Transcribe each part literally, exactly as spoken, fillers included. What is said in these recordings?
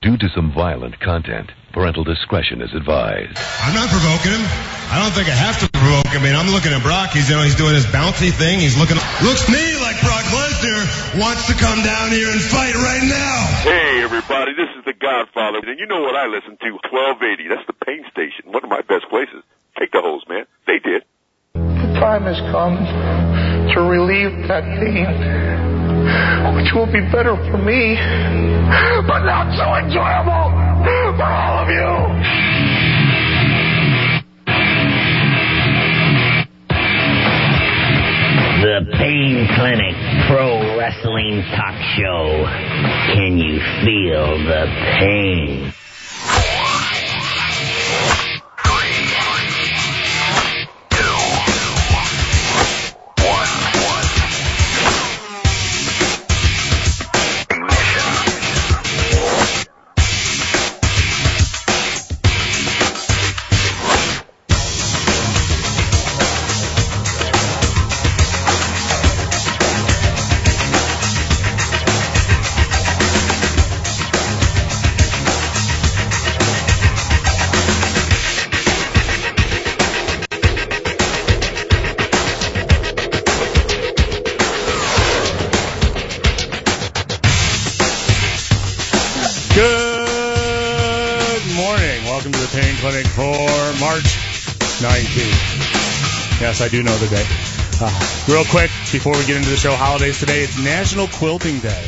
Due to some violent content, parental discretion is advised. I'm not provoking him. I don't think I have to provoke him. I mean, I'm looking at Brock. He's, you know, he's doing his bouncy thing. He's looking, looks to me like Brock Lesnar wants to come down here and fight right now. Hey, everybody, this is the Godfather. And you know what I listen to? twelve eighty. That's the Pain Station. One of my best places. Take the hose, man. They did. The time has come to relieve that pain, which will be better for me, but not so enjoyable for all of you. The Pain Clinic Pro Wrestling Talk Show. Can you feel the pain? Yes, I do know the day. Uh, real quick, before we get into the show, holidays today, it's National Quilting Day.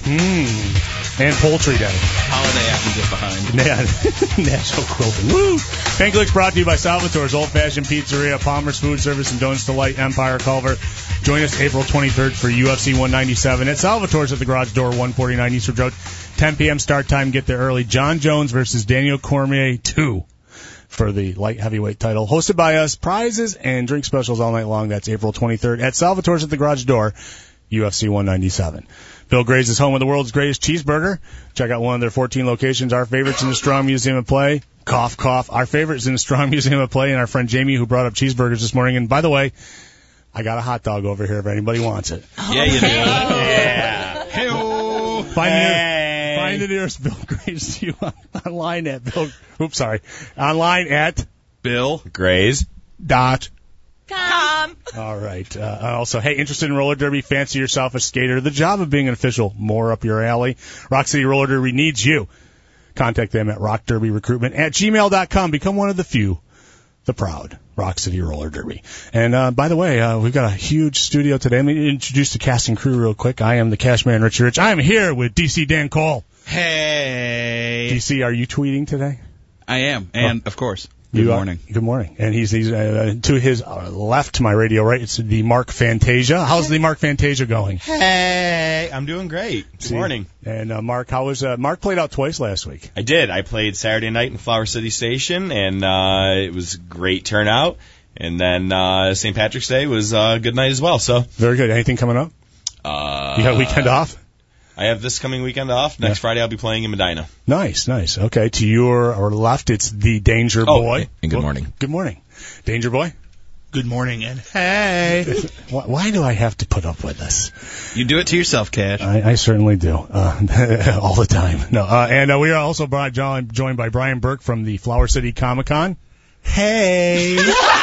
Mmm. And Poultry Day. Holiday I can get behind. National Quilting. Woo! Pain Clinic's brought to you by Salvatore's Old Fashioned Pizzeria, Palmer's Food Service, and Donuts Delight, Empire Culver. Join us April twenty-third for U F C one ninety-seven at Salvatore's at the Garage Door, one forty-nine Eastwood Road. ten p.m. start time. Get there early. John Jones versus Daniel Cormier two. For the light heavyweight title, hosted by us, prizes and drink specials all night long. That's April twenty-third at Salvatore's at the Garage Door, U F C one ninety-seven. Bill Gray's is home of the world's greatest cheeseburger. Check out one of their fourteen locations. Our favorites in the Strong Museum of Play. Cough, cough. Our favorites in the Strong Museum of Play, and our friend Jamie, who brought up cheeseburgers this morning. And by the way, I got a hot dog over here if anybody wants it. Yeah, you do. Yeah. Hey-o. Find hey. the Find the nearest Bill Gray's to you online at Bill. Oops, sorry. Online at Bill Gray's dot com. All right. Uh, also, hey, interested in roller derby? Fancy yourself a skater? The job of being an official more up your alley. Rock City Roller Derby needs you. Contact them at rock derby recruitment at gmail dot com. Become one of the few, the proud Rock City Roller Derby. And uh, by the way, uh, we've got a huge studio today. Let me introduce the casting crew real quick. I am the Cashman Richie Rich. I am here with D C Dan Cole. Hey. D C, are you tweeting today? I am, and oh. of course, good you morning. Are, good morning. And he's, he's uh, to his uh, left, to my radio right, it's the Mark Fantasia. How's the Mark Fantasia going? Hey, I'm doing great. Good See? morning. And uh, Mark, how was uh, Mark played out twice last week? I did. I played Saturday night in Flower City Station, and uh, it was a great turnout. And then uh, Saint Patrick's Day was a good night as well. So very good. Anything coming up? Uh, you got a weekend off? I have this coming weekend off. Next yeah. Friday I'll be playing in Medina. Nice, nice. Okay, to your or left, it's the Danger oh, Boy. And good morning. Well, good morning. Danger Boy. Good morning, and hey. why, why do I have to put up with this? You do it to yourself, Cash. I, I certainly do. Uh, all the time. No, uh, and uh, we are also brought, John, joined by Brian Burke from the Flower City Comic Con. Hey.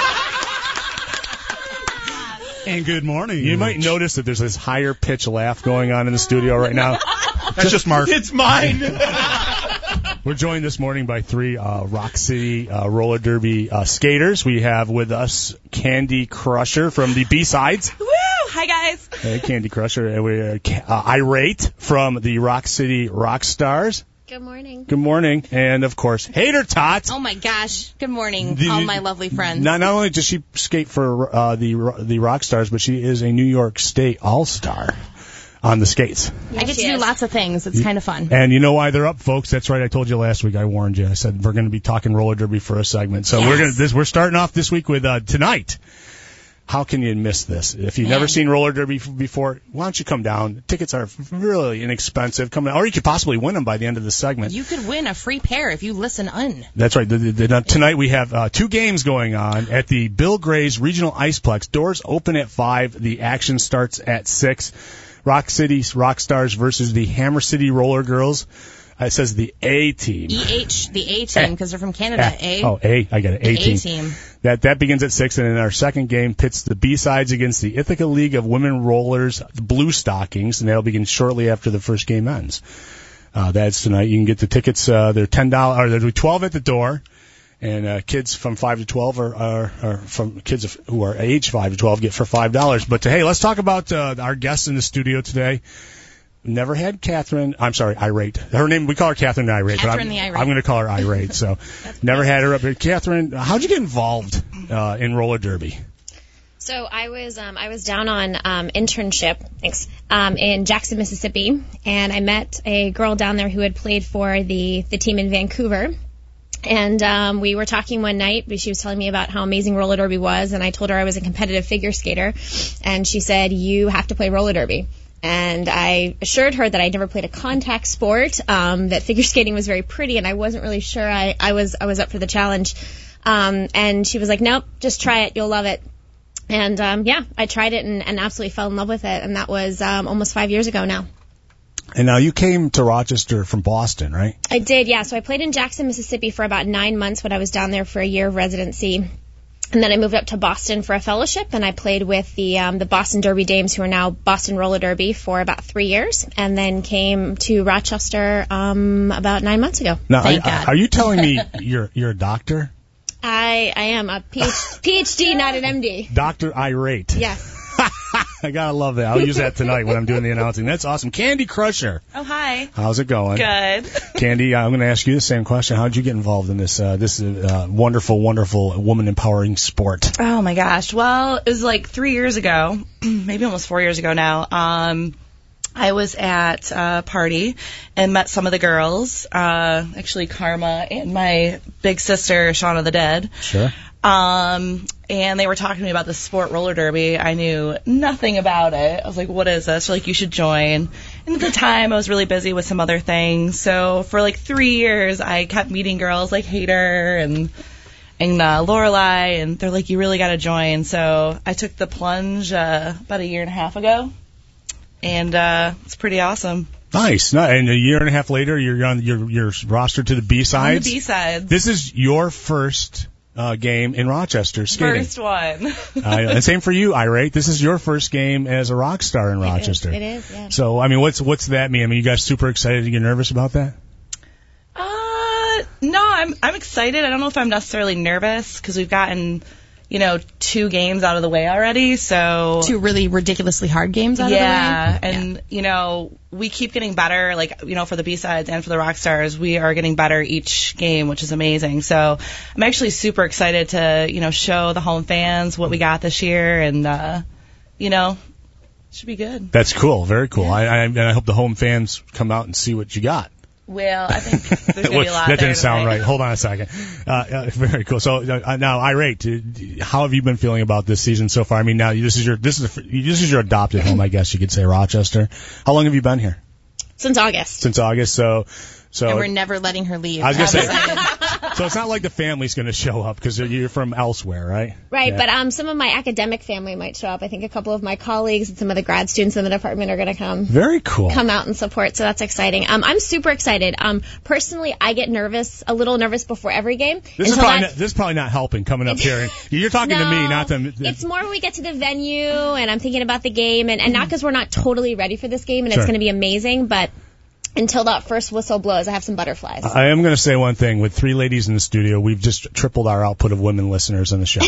And good morning. You might notice that there's this higher pitch laugh going on in the studio right now. That's just, just Mark. It's mine. We're joined this morning by three uh, Rock City uh, roller derby uh, skaters. We have with us Candy Crusher from the B-Sides. Woo! Hi, guys. Hey, Candy Crusher. And we're uh, Irate from the Rock City Rock Stars. Good morning. Good morning. And, of course, Hater Tot. Oh, my gosh. Good morning, the, all my lovely friends. Not, not only does she skate for uh, the the Rock Stars, but she is a New York State All-Star on the skates. Yes, I get to do is. lots of things. It's kind of fun. And you know why they're up, folks? That's right. I told you last week. I warned you. I said we're going to be talking roller derby for a segment. So yes. we're going to this. We're starting off this week with uh, tonight. How can you miss this? If you've Man. never seen roller derby before, why don't you come down? Tickets are really inexpensive. Come down, or you could possibly win them by the end of the segment. You could win a free pair if you listen on. That's right. The, the, the, tonight we have uh, two games going on at the Bill Gray's Regional Iceplex. Doors open at five. The action starts at six. Rock City's Rock Stars versus the Hammer City Roller Girls. It says the A team. E H, the A team, because they're from Canada. A. Oh, A. I got it. A The team. A team. That that begins at six, and in our second game pits the B-sides against the Ithaca League of Women Rollers, the Blue Stockings, and that'll begin shortly after the first game ends. Uh, that's tonight. You can get the tickets. Uh, they're ten dollars, or they're twelve at the door, and uh, kids from five to twelve are, are, are from kids who are age five to twelve get for five dollars. But uh, hey, let's talk about uh, our guests in the studio today. Never had Catherine. I'm sorry, Irate. Her name, we call her Catherine the Irate. Catherine but I'm, the Irate. I'm going to call her Irate. So, never had her up here. Catherine, how'd you get involved uh, in roller derby? So I was um, I was down on um, internship, thanks, um, in Jackson, Mississippi, and I met a girl down there who had played for the the team in Vancouver. And um, we were talking one night. She was telling me about how amazing roller derby was, and I told her I was a competitive figure skater, and she said, "You have to play roller derby." And I assured her that I'd never played a contact sport, um, that figure skating was very pretty, and I wasn't really sure I, I was I was up for the challenge. Um, and she was like, "Nope, just try it. You'll love it." And um, yeah, I tried it and, and absolutely fell in love with it, and that was um, almost five years ago now. And now you came to Rochester from Boston, right? I did, yeah. So I played in Jackson, Mississippi for about nine months when I was down there for a year of residency. And then I moved up to Boston for a fellowship, and I played with the um, the Boston Derby Dames, who are now Boston Roller Derby, for about three years, and then came to Rochester um, about nine months ago. Now, Thank are, God. are you telling me you're you're a doctor? I I am a PhD, PhD, not an M D. Doctor Irate. Yes. I gotta love that. I'll use that tonight when I'm doing the announcing. That's awesome. Candy Crusher. Oh, hi. How's it going? Good. Candy, I'm going to ask you the same question. How did you get involved in this uh, this uh, wonderful, wonderful woman empowering sport? Oh, my gosh. Well, it was like three years ago, maybe almost four years ago now. Um, I was at a party and met some of the girls, uh, actually Karma and my big sister, Shauna the Dead. Sure. Um, and they were talking to me about the sport roller derby. I knew nothing about it. I was like, what is this? They're like, you should join. And at the time, I was really busy with some other things. So for like three years, I kept meeting girls like Hader and and uh, Lorelai, and they're like, you really got to join. So I took the plunge uh, about a year and a half ago, and uh, it's pretty awesome. Nice. No, and a year and a half later, you're on your your roster to the B-sides. On the B-sides. This is your first uh, game in Rochester skating. First one. uh, and same for you, Irate. This is your first game as a rock star in Rochester. It is, yeah. So, I mean, what's what's that mean? I mean, you guys super excited? You get nervous about that? Uh, no, I'm I'm excited. I don't know if I'm necessarily nervous because we've gotten, you know, two games out of the way already. So Two really ridiculously hard games out yeah, of the way. and you know, we keep getting better. Like, you know, for the B-sides and for the rock stars, we are getting better each game, which is amazing. So I'm actually super excited to, you know, show the home fans what we got this year, and uh, you know, it should be good. That's cool. Very cool. I, I and I hope the home fans come out and see what you got. Well, I think there's going to be a lot that there didn't sound tonight. right. Hold on a second. Uh, uh, very cool. So uh, now, Irate, uh, how have you been feeling about this season so far? I mean, now this is your this is a, this is your adopted home, I guess you could say, Rochester. How long have you been here? Since August. Since August. So, so And we're never letting her leave. I was gonna say. So it's not like the family's going to show up because you're from elsewhere, right? Right, Yeah. but um, some of my academic family might show up. I think a couple of my colleagues and some of the grad students in the department are going to come. Very cool. Come out and support, so that's exciting. Um, I'm super excited. Um, personally, I get nervous, a little nervous before every game. This is until probably that- not, this is probably not helping coming up here. And you're talking to me, No, not to. It's more when we get to the venue and I'm thinking about the game, and, and not because we're not totally ready for this game and Sure. it's going to be amazing, but until that first whistle blows, I have some butterflies. I am going to say one thing. With three ladies in the studio, we've just tripled our output of women listeners on the show.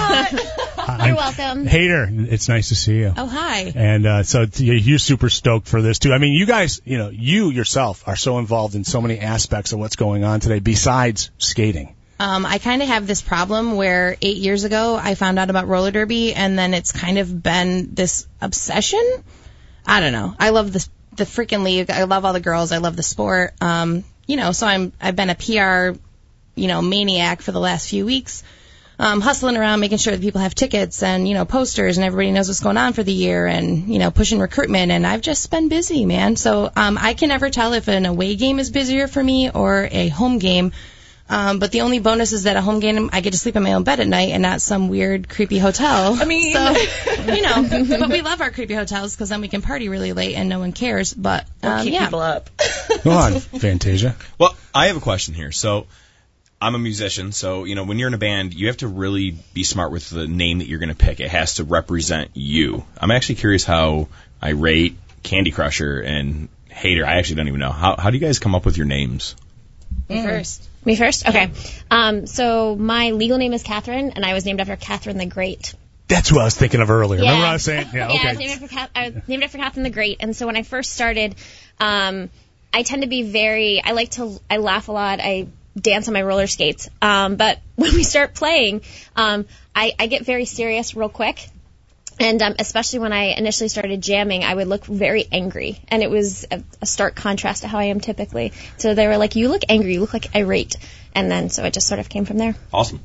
You're welcome. Hater, it's nice to see you. Oh, hi. And uh, so t- you're super stoked for this too. I mean, you guys, you know, you yourself are so involved in so many aspects of what's going on today besides skating. Um, I kind of have this problem where eight years ago I found out about roller derby, and then it's kind of been this obsession. I don't know. I love this, the freaking league. I love all the girls. I love the sport. Um, you know, so I'm I've been a P R, you know, maniac for the last few weeks, um, hustling around, making sure that people have tickets and, you know, posters and everybody knows what's going on for the year, and, you know, pushing recruitment. And I've just been busy, man. So um, I can never tell if an away game is busier for me or a home game. Um, but the only bonus is that a home game, I get to sleep in my own bed at night and not some weird, creepy hotel. I mean, so, you know, but we love our creepy hotels because then we can party really late and no one cares. But, um, Or keep yeah. people up. Go on, Fantasia. Well, I have a question here. So, I'm a musician, so, you know, when you're in a band, you have to really be smart with the name that you're going to pick. It has to represent you. I'm actually curious how Irate, Candy Crusher, and Hater, I actually don't even know. How, how do you guys come up with your names? Me first. Me first? Okay. Um, so my legal name is Catherine, and I was named after Catherine the Great. That's what I was thinking of earlier. Yeah. Remember what I was saying? Yeah, Yeah, I okay. was named after, Cath- I was named after Catherine the Great. And so when I first started, um, I tend to be very, I like to, I laugh a lot. I dance on my roller skates. Um, but when we start playing, um, I, I get very serious real quick. And um, especially when I initially started jamming, I would look very angry. And it was a, a stark contrast to how I am typically. So they were like, you look angry, you look like irate. And then so it just sort of came from there. Awesome.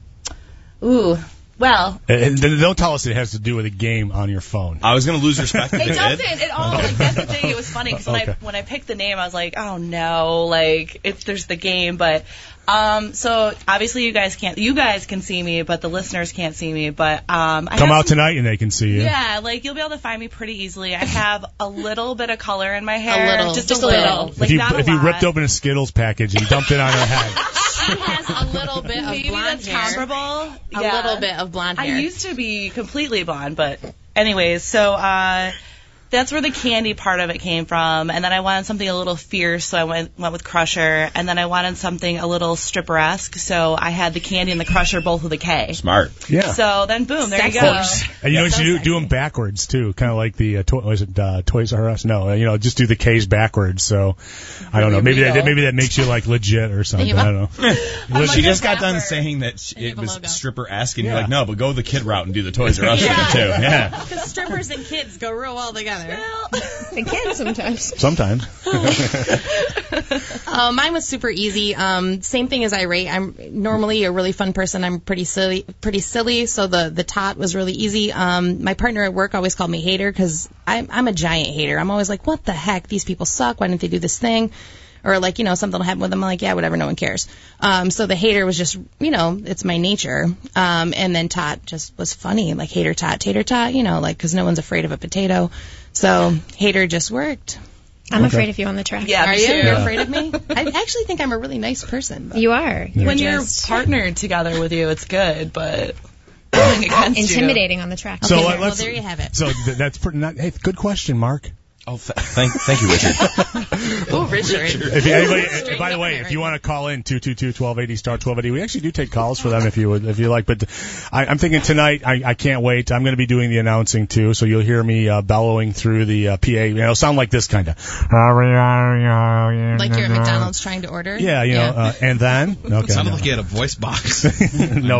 Ooh. Well, And then don't tell us it has to do with a game on your phone. I was going to lose respect if it it did. doesn't. It all. Like, that's the thing. It was funny because when Okay. I when I picked the name, I was like, oh no, like if there's the game, but um. So obviously you guys can't. You guys can see me, but the listeners can't see me. But um. I Come have out some- tonight and they can see you. Yeah, like you'll be able to find me pretty easily. I have a little bit of color in my hair, A little. just, Just a a little. little. Like If you not a if you lot. ripped open a Skittles package and dumped it on her head. She has a little bit of Maybe blonde that's hair. comparable. A Yeah. little bit of blonde hair. I used to be completely blonde, but anyways, so uh that's where the candy part of it came from. And then I wanted something a little fierce, so I went went with Crusher. And then I wanted something a little stripper-esque, so I had the candy and the Crusher both with a K. Smart. Yeah. So then, boom, there you go. And you know what So you do? sexy. Do them backwards too, kind of like the uh, to- was it uh, Toys R Us? No, uh, you know, just do the K's backwards. So I don't know. Maybe that real. maybe that makes you like legit or something. I don't know. I'm She like just a got done rapper. saying that sh- it have a was logo. stripper-esque, and Yeah. you're like, no, but go the kid route and do the Toys R Us Yeah. thing, too. Yeah. Because strippers and kids go real well together. They can sometimes. Sometimes. Uh, mine was super easy. Um, same thing as Irate. I'm normally a really fun person. I'm pretty silly, pretty silly. So the the tot was really easy. Um, my partner at work always called me hater because I'm I'm a giant hater. I'm always like, what the heck? These people suck. Why didn't they do this thing? Or like, you know, something will happen with them. I'm like, yeah, whatever. No one cares. Um, so the hater was just, you know, it's my nature. Um, and then tot just was funny, like hater tot, tater tot, you know, like because no one's afraid of a potato. So hater just worked. I'm afraid of you on the track. Yeah, Are me you? too. You're afraid of me? I actually think I'm a really nice person. but- You are. When You're you're just partnered together with you, it's good, but going against you. intimidating on the track. So Okay, let- well, let's. there you have it. So th- that's pretty. Not, hey, good question, Mark. Oh, th- thank, thank you, Richard. Oh, Richard. If you, anybody, Straight by the up way, there, if right you there. want to call in two two two, twelve eighty star twelve eighty, we actually do take calls for them if you would, if you like. But I, I'm thinking tonight, I, I can't wait. I'm going to be doing the announcing too, so you'll hear me uh, bellowing through the uh, P A. You know, sound like this kind of. Like you're at McDonald's trying to order? Yeah, you know, uh, and then okay, Sounded no. like you had a voice box. no,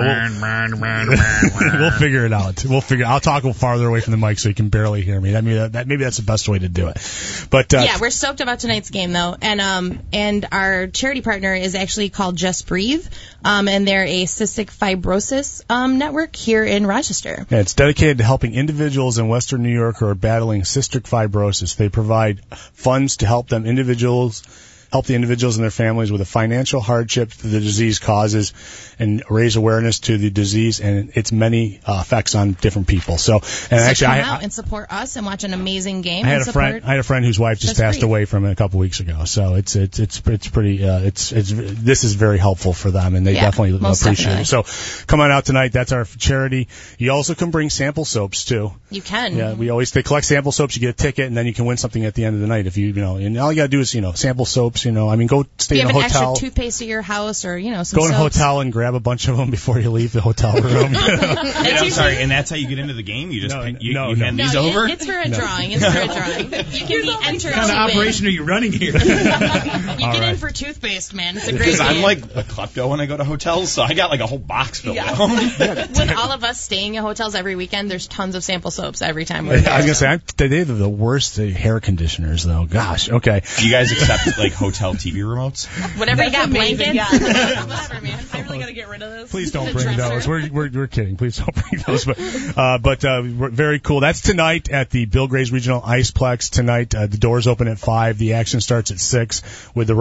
we'll, we'll figure it out. We'll figure. I'll talk a little farther away from the mic so you can barely hear me. That maybe that, that maybe that's the best way to do it. But uh, Yeah, we're stoked about tonight's game though, and um, and our charity partner is actually called Just Breathe, um, and they're a cystic fibrosis um network here in Rochester. Yeah, it's dedicated to helping individuals in Western New York who are battling cystic fibrosis. They provide funds to help them individuals, help the individuals and their families with the financial hardship that the disease causes, and raise awareness to the disease and its many uh, effects on different people. So, and so actually, come I, out I, and support us and watch an amazing game. I had and a support friend. I had a friend whose wife just Just passed Breathe. away from it a couple weeks ago. So it's it's it's it's pretty. Uh, it's it's this is very helpful for them, and they Yeah, definitely most appreciate definitely. it. So come on out tonight. That's our charity. You also can bring sample soaps too. You can. Yeah, we always they collect sample soaps. You get a ticket, and then you can win something at the end of the night if you you know. And all you gotta do is you know sample soaps. You know, I mean, go stay Do you in have a an hotel. extra toothpaste at your house, or you know, some Go in a soaps? hotel and grab a bunch of them before you leave the hotel room. Wait, I'm sorry, and that's how you get into the game? You just No, pick, you, no, you no. hand No, these it- over? it's for a drawing. It's for a drawing. You can be entered What kind to of win. operation are you running here? You All get in right. for toothpaste, man. It's a great Because I'm game. like a klepto when I go to hotels, so I got like a whole box filled Yeah. with them. With all of us staying in hotels every weekend, there's tons of sample soaps every time we're I was there. gonna say I'm, they're the worst uh, hair conditioners though. Gosh. Okay. Do you guys accept like hotel T V remotes? Whatever you That's got, amazing, blankets. yeah. Whatever, man. I really gotta get rid of this. Please don't The bring dresser. those. We're, we're we're kidding. Please don't bring those. But uh, but uh, we're- very cool. That's tonight at the Bill Grays Regional Iceplex. Tonight, uh, the doors open at five. The action starts at six with the Rockstar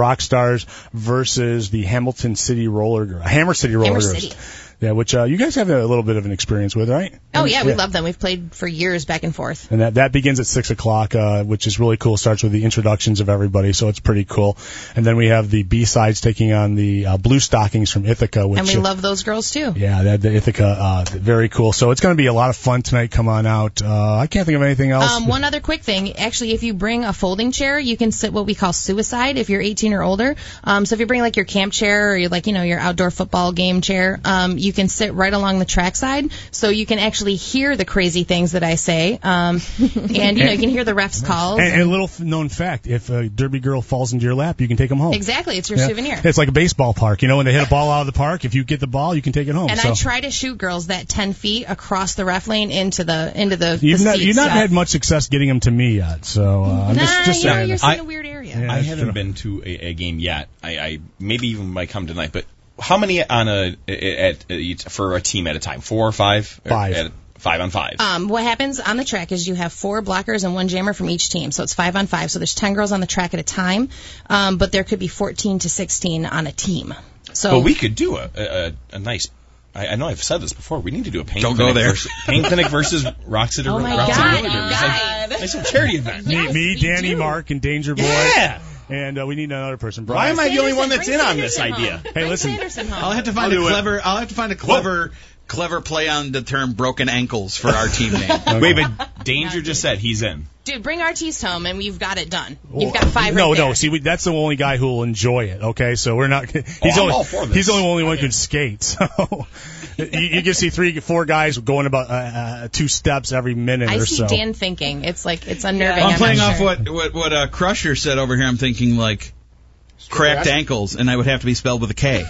Stars versus the Hamilton City Roller Girls. Hammer City Roller Hammer Girls. City. Yeah, which uh, you guys have a little bit of an experience with, right? Oh, yeah, we love them. We've played for years back and forth. And that, that begins at six o'clock, uh, which is really cool. Starts with the introductions of everybody, so it's pretty cool. And then we have the B-sides taking on the uh, Blue Stockings from Ithaca. Which, and we love those girls, too. Yeah, that, the Ithaca, uh, very cool. So it's going to be a lot of fun tonight. Come on out. Uh, I can't think of anything else. Um, one other quick thing. Actually, if you bring a folding chair, you can sit what we call suicide if you're eighteen or older. Um, so if you bring, like, your camp chair or, your, like, you know, your outdoor football game chair, um, you can sit right along the trackside, so you can actually hear the crazy things that I say, um, and you know you can hear the refs' calls. And, and a little known fact: if a derby girl falls into your lap, you can take them home. Exactly, it's your yeah. souvenir. It's like a baseball park, you know, when they hit a ball out of the park. If you get the ball, you can take it home. And so. I try to shoot girls that ten feet across the ref lane into the into the. You've the not seats you've not that, had much success getting them to me yet, so uh, I'm nah, just just you know, saying. you're sitting I, in a weird area. Yeah, I that's haven't true. been to a, a game yet. I, I maybe even might come tonight, but. How many on a at, at for a team at a time? Four or five? Five. At, five on five. Um, what happens on the track is you have four blockers and one jammer from each team, so it's five on five. So there's ten girls on the track at a time, um, but there could be fourteen to sixteen on a team. So but we could do a a, a nice. I, I know I've said this before. We need to do a pain Don't clinic go there. Versus, pain clinic versus Roxeter. Oh my Roxeter God, Roller you Derby. guys. Nice, nice little charity event. Me, Yes, me we Danny, do. Mark, and Danger Boy. Yeah. And uh, we need another person. Why Brian. am I the only Sanderson, one that's bring in on this Sanderson idea? home. Hey, Bring listen. Sanderson home. I'll have to find I'll a do it. clever. I'll have to find a clever, clever play on the term "broken ankles" for our team name. Wait, but Danger just said he's in. Dude, bring artiste home and we've got it done. You've got five No, right no. there. See, we, that's the only guy who will enjoy it. Okay, so we're not. He's I'm only. all for this. He's the only one who Okay. can skate. So you, you can see three, four guys going about uh, uh, two steps every minute I or see so. Dan thinking. It's like, it's unnerving. I'm playing not off sure. what what what uh, Crusher said over here. I'm thinking like cracked ankles, and I would have to be spelled with a K.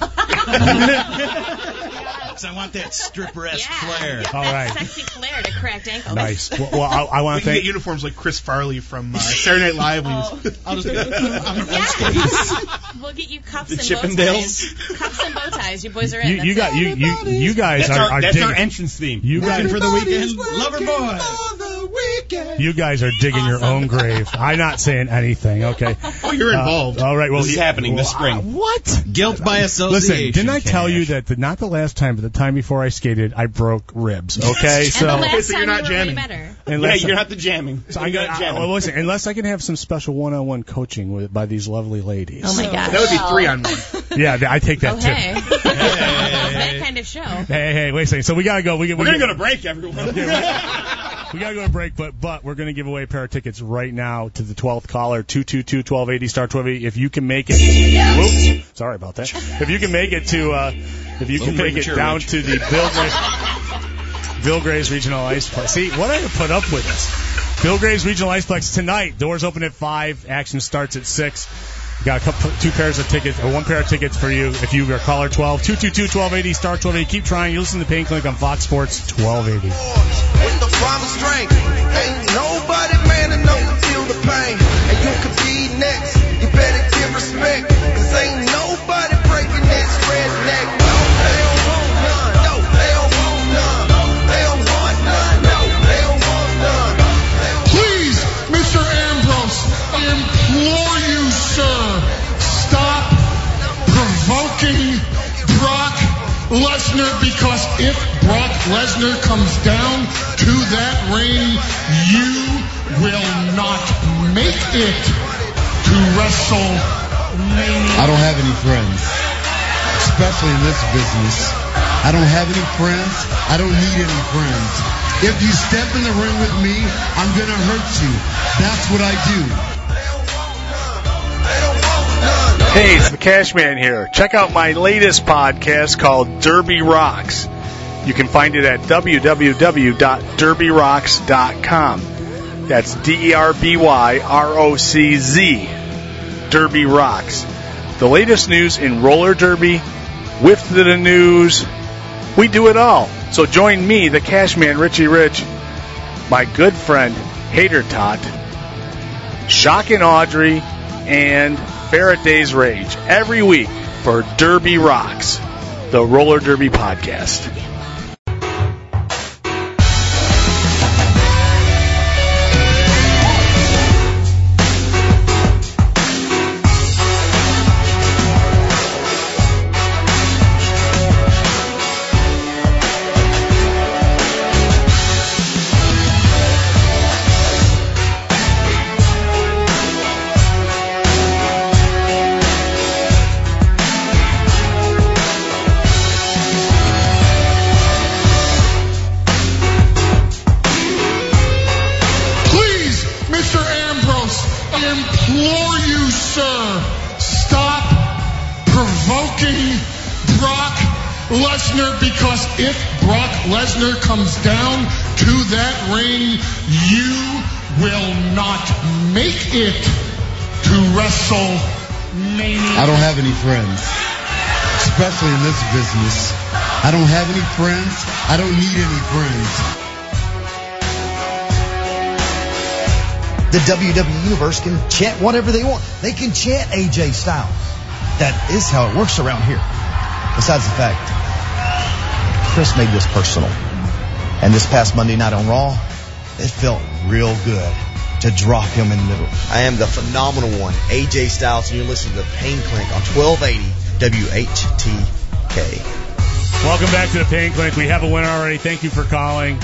So I want that stripper-esque Yeah. flair. All right. Sexy flair to cracked ankles. Nice. Well, well I, I We want to can get thank. uniforms like Chris Farley from uh, Saturday Night Live. when Oh. he's- I'll just, I'm, I'm Yes. We'll get you cuffs The and Chippendales. bow ties. Cuffs and bow ties. You boys are in. You, you That's got it. you you you guys That's are, our are that's digging. our entrance theme. You guys For the weekend, lover boy. You guys are digging your own grave. I'm not saying anything. Okay. oh, you're involved. Uh, all right. Well, This is you- happening this well, spring. uh, what? Guilt by Listen, association. didn't I tell Cash. you that the, not the last time, but the time before I skated, I broke ribs. Okay, And so the last so time you're not you were way jamming. better. Yeah, unless, you're not the jamming. so I'm You're gonna, not I, jamming. well, listen, unless I can have some special one-on-one coaching with by these lovely ladies. Oh my gosh. That would be three on one. Yeah, I take that Oh, too. hey. That kind of show. Hey, hey, wait a second. So we gotta go. We, we, We're gonna go to break, everyone. We gotta go to break, but but we're gonna give away a pair of tickets right now to the twelfth caller, two two two, twelve eighty, star twelve eighty. If you can make it, whoops, sorry about that. If you can make it to, uh, if you can Little make it premature, down Rich. to the Bill Graves, Bill Graves Regional Iceplex. See, what I put up with this. Bill Graves Regional Iceplex tonight. Doors open at five. Action starts at six. Got a couple, two pairs of tickets, or one pair of tickets for you if you are caller twelve, two two two, twelve eighty, star twelve eighty. Keep trying. You listen to Pain Clinic on Fox Sports twelve eighty. With the promised strength, ain't nobody man enough to feel the pain. And you could be next, you better give respect. Cause ain't nobody breaking this redneck. No, they don't want none. No, they don't want none. They don't want none. No, they don't want none. Please, Mister Ambrose, I implore you, sir, stop provoking Brock Lesnar, because if Brock Lesnar comes down to that ring, you will not make it to WrestleMania. I don't have any friends, especially in this business. I don't have any friends. I don't need any friends. If you step in the ring with me, I'm going to hurt you. That's what I do. Hey, it's the Cashman here. Check out my latest podcast called Derby Rocks. You can find it at w w w dot derby rocks dot com. That's D E R B Y R O C Z. Derby Rocks. The latest news in roller derby, whiff to the news. We do it all. So join me, the Cashman, Richie Rich, my good friend, Hater Tot, Shock and Audrey, and Faraday's Rage every week for Derby Rocks, the roller derby podcast. Lesnar, because if Brock Lesnar comes down to that ring, you will not make it to WrestleMania. I don't have any friends, especially in this business. I don't have any friends. I don't need any friends. The W W E Universe can chant whatever they want. They can chant A J Styles. That is how it works around here. Besides the fact, Chris made this personal. And this past Monday night on Raw, it felt real good to drop him in the middle. I am the phenomenal one, A J Styles, and you're listening to the Pain Clinic on twelve eighty W H T K. Welcome back to the Pain Clinic. We have a winner already. Thank you for calling.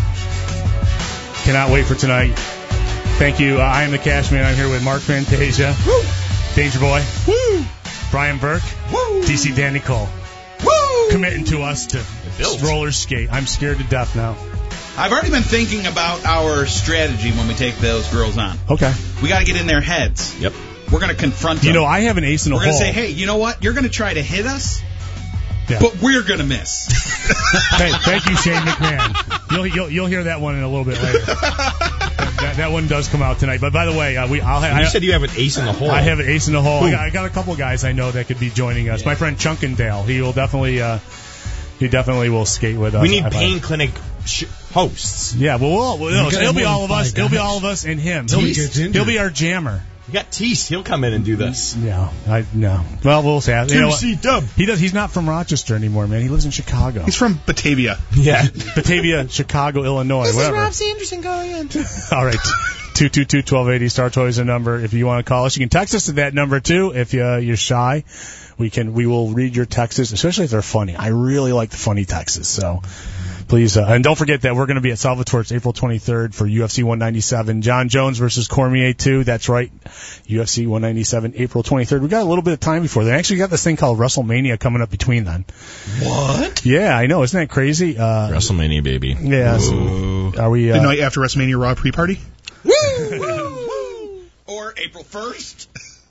Cannot wait for tonight. Thank you. Uh, I am the Cash Man. I'm here with Mark Fantasia, Woo! Danger Boy, Woo! Brian Burke, Woo! D C Danny Cole, Woo! Committing to us to roller skate. I'm scared to death now. I've already been thinking about our strategy when we take those girls on. Okay. We got to get in their heads. Yep. We're going to confront them. You know, I have an ace in the We're hole. going to say, hey, you know what? You're going to try to hit us, yeah. but we're going to miss. Hey, thank you, Shane McMahon. You'll, you'll you'll hear that one in a little bit later. that, that one does come out tonight. But by the way, uh, we I'll have. You I, said you have an ace in the hole. I have an ace in the hole. I got, I got a couple guys I know that could be joining us. Yeah. My friend Chunkendale. He will definitely. Uh, he definitely will skate with us. We need Pain Clinic sh- hosts. Yeah, well, we'll, we'll no, it'll be all of us. Guys. It'll be all of us and him. He'll, he'll be our jammer. You got Tease. He'll come in and do this. No, I no. Well, we'll say. You know what? Dub. He does. He's not from Rochester anymore, man. He lives in Chicago. He's from Batavia. Yeah, Batavia, Chicago, Illinois. This whatever. is Rob Sanderson going in. All right. two two two, twelve eighty Star Toys a number. If you want to call us, you can text us to that number too. If uh, you're shy, we can. We will read your texts, especially if they're funny. I really like the funny texts. So. Please, uh, and don't forget that we're going to be at Salvatore's April twenty-third for U F C one ninety-seven. John Jones versus Cormier two. That's right. U F C one ninety-seven, April twenty-third. We got a little bit of time before then. Actually, got this thing called WrestleMania coming up between then. What? Yeah, I know. Isn't that crazy? Uh, WrestleMania, baby. Yeah. So are we? Uh, the night after WrestleMania Raw pre-party? Woo! Woo! Woo! Or April first?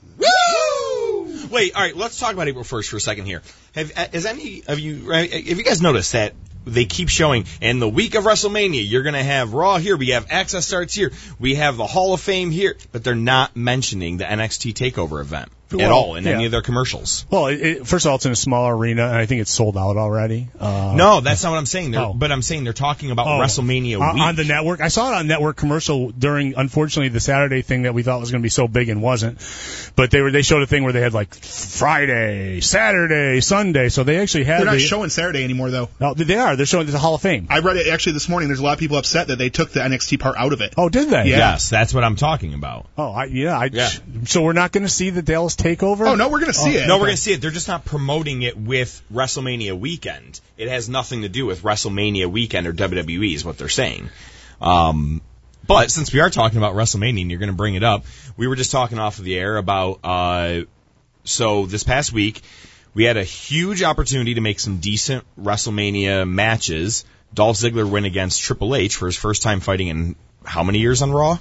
Woo! Wait, all right. Let's talk about April first for a second here. Have has any of you? Have you guys noticed that? They keep showing, and the week of WrestleMania, you're going to have Raw here, we have Access starts here, we have the Hall of Fame here, but they're not mentioning the N X T TakeOver event well, at all in yeah. any of their commercials. Well, it, it, first of all, it's in a small arena, and I think it's sold out already. Uh, no, that's not what I'm saying. Oh. But I'm saying they're talking about oh. WrestleMania uh, week. On the network. I saw it on network commercial during, unfortunately, the Saturday thing that we thought was going to be so big and wasn't. But they were they showed a thing where they had, like, Friday, Saturday, Sunday, so they actually had... They're not the, showing Saturday anymore, though. No, they are. They're showing the Hall of Fame. I read it actually this morning. There's a lot of people upset that they took the N X T part out of it. Oh, did they? Yeah. Yes, that's what I'm talking about. Oh, I, yeah, I, yeah. So we're not going to see the Dallas TakeOver? Oh, no, we're going to see oh, it. No, we're going to see it. They're just not promoting it with WrestleMania weekend. It has nothing to do with WrestleMania weekend or W W E is what they're saying. Um, but since we are talking about WrestleMania and you're going to bring it up, we were just talking off of the air about, uh, so this past week, we had a huge opportunity to make some decent WrestleMania matches. Dolph Ziggler win against Triple H for his first time fighting in how many years on Raw?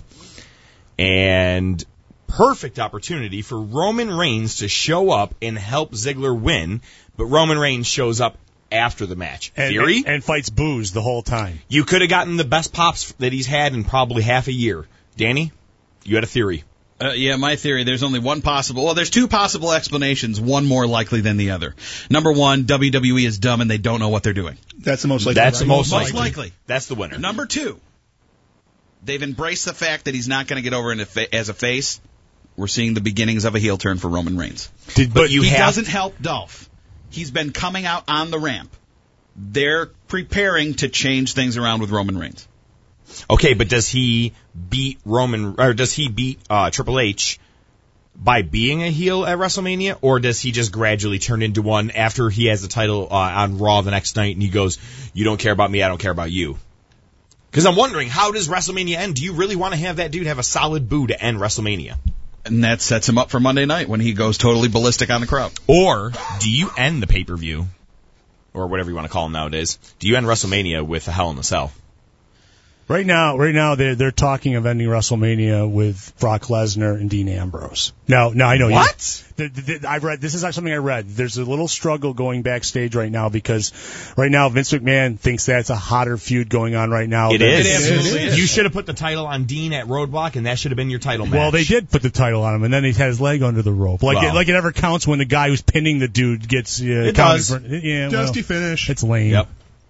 And perfect opportunity for Roman Reigns to show up and help Ziggler win, but Roman Reigns shows up after the match. And, Theory? And, and fights Booze the whole time. You could have gotten the best pops that he's had in probably half a year. Danny, you had a theory. Uh, yeah, my theory, there's only one possible, well, there's two possible explanations, one more likely than the other. Number one, W W E is dumb and they don't know what they're doing. That's the most likely. That's right? the most, most likely. likely. That's the winner. Number two, they've embraced the fact that he's not going to get over in a fa- as a face. We're seeing the beginnings of a heel turn for Roman Reigns. Did, but but you he have doesn't help Dolph. He's been coming out on the ramp. They're preparing to change things around with Roman Reigns. Okay, but does he beat Roman, or does he beat uh, Triple H by being a heel at WrestleMania, or does he just gradually turn into one after he has the title uh, on Raw the next night and he goes, you don't care about me, I don't care about you? Because I'm wondering, how does WrestleMania end? Do you really want to have that dude have a solid boo to end WrestleMania? And that sets him up for Monday night when he goes totally ballistic on the crowd. Or do you end the pay-per-view, or whatever you want to call them nowadays, do you end WrestleMania with a Hell in a Cell? Right now, right now they're they're talking of ending WrestleMania with Brock Lesnar and Dean Ambrose. Now, now I know What? You, the, the, the, I read this is something I read. There's a little struggle going backstage right now because right now Vince McMahon thinks that's a hotter feud going on right now. It than- is. It absolutely is. You should have put the title on Dean at Roadblock, and that should have been your title match. Well, they did put the title on him, and then he had his leg under the rope. Like, Well. it, like it ever counts when the guy who's pinning the dude gets uh, It counted does. for- yeah, Dusty well, finish. it's lame. Yep.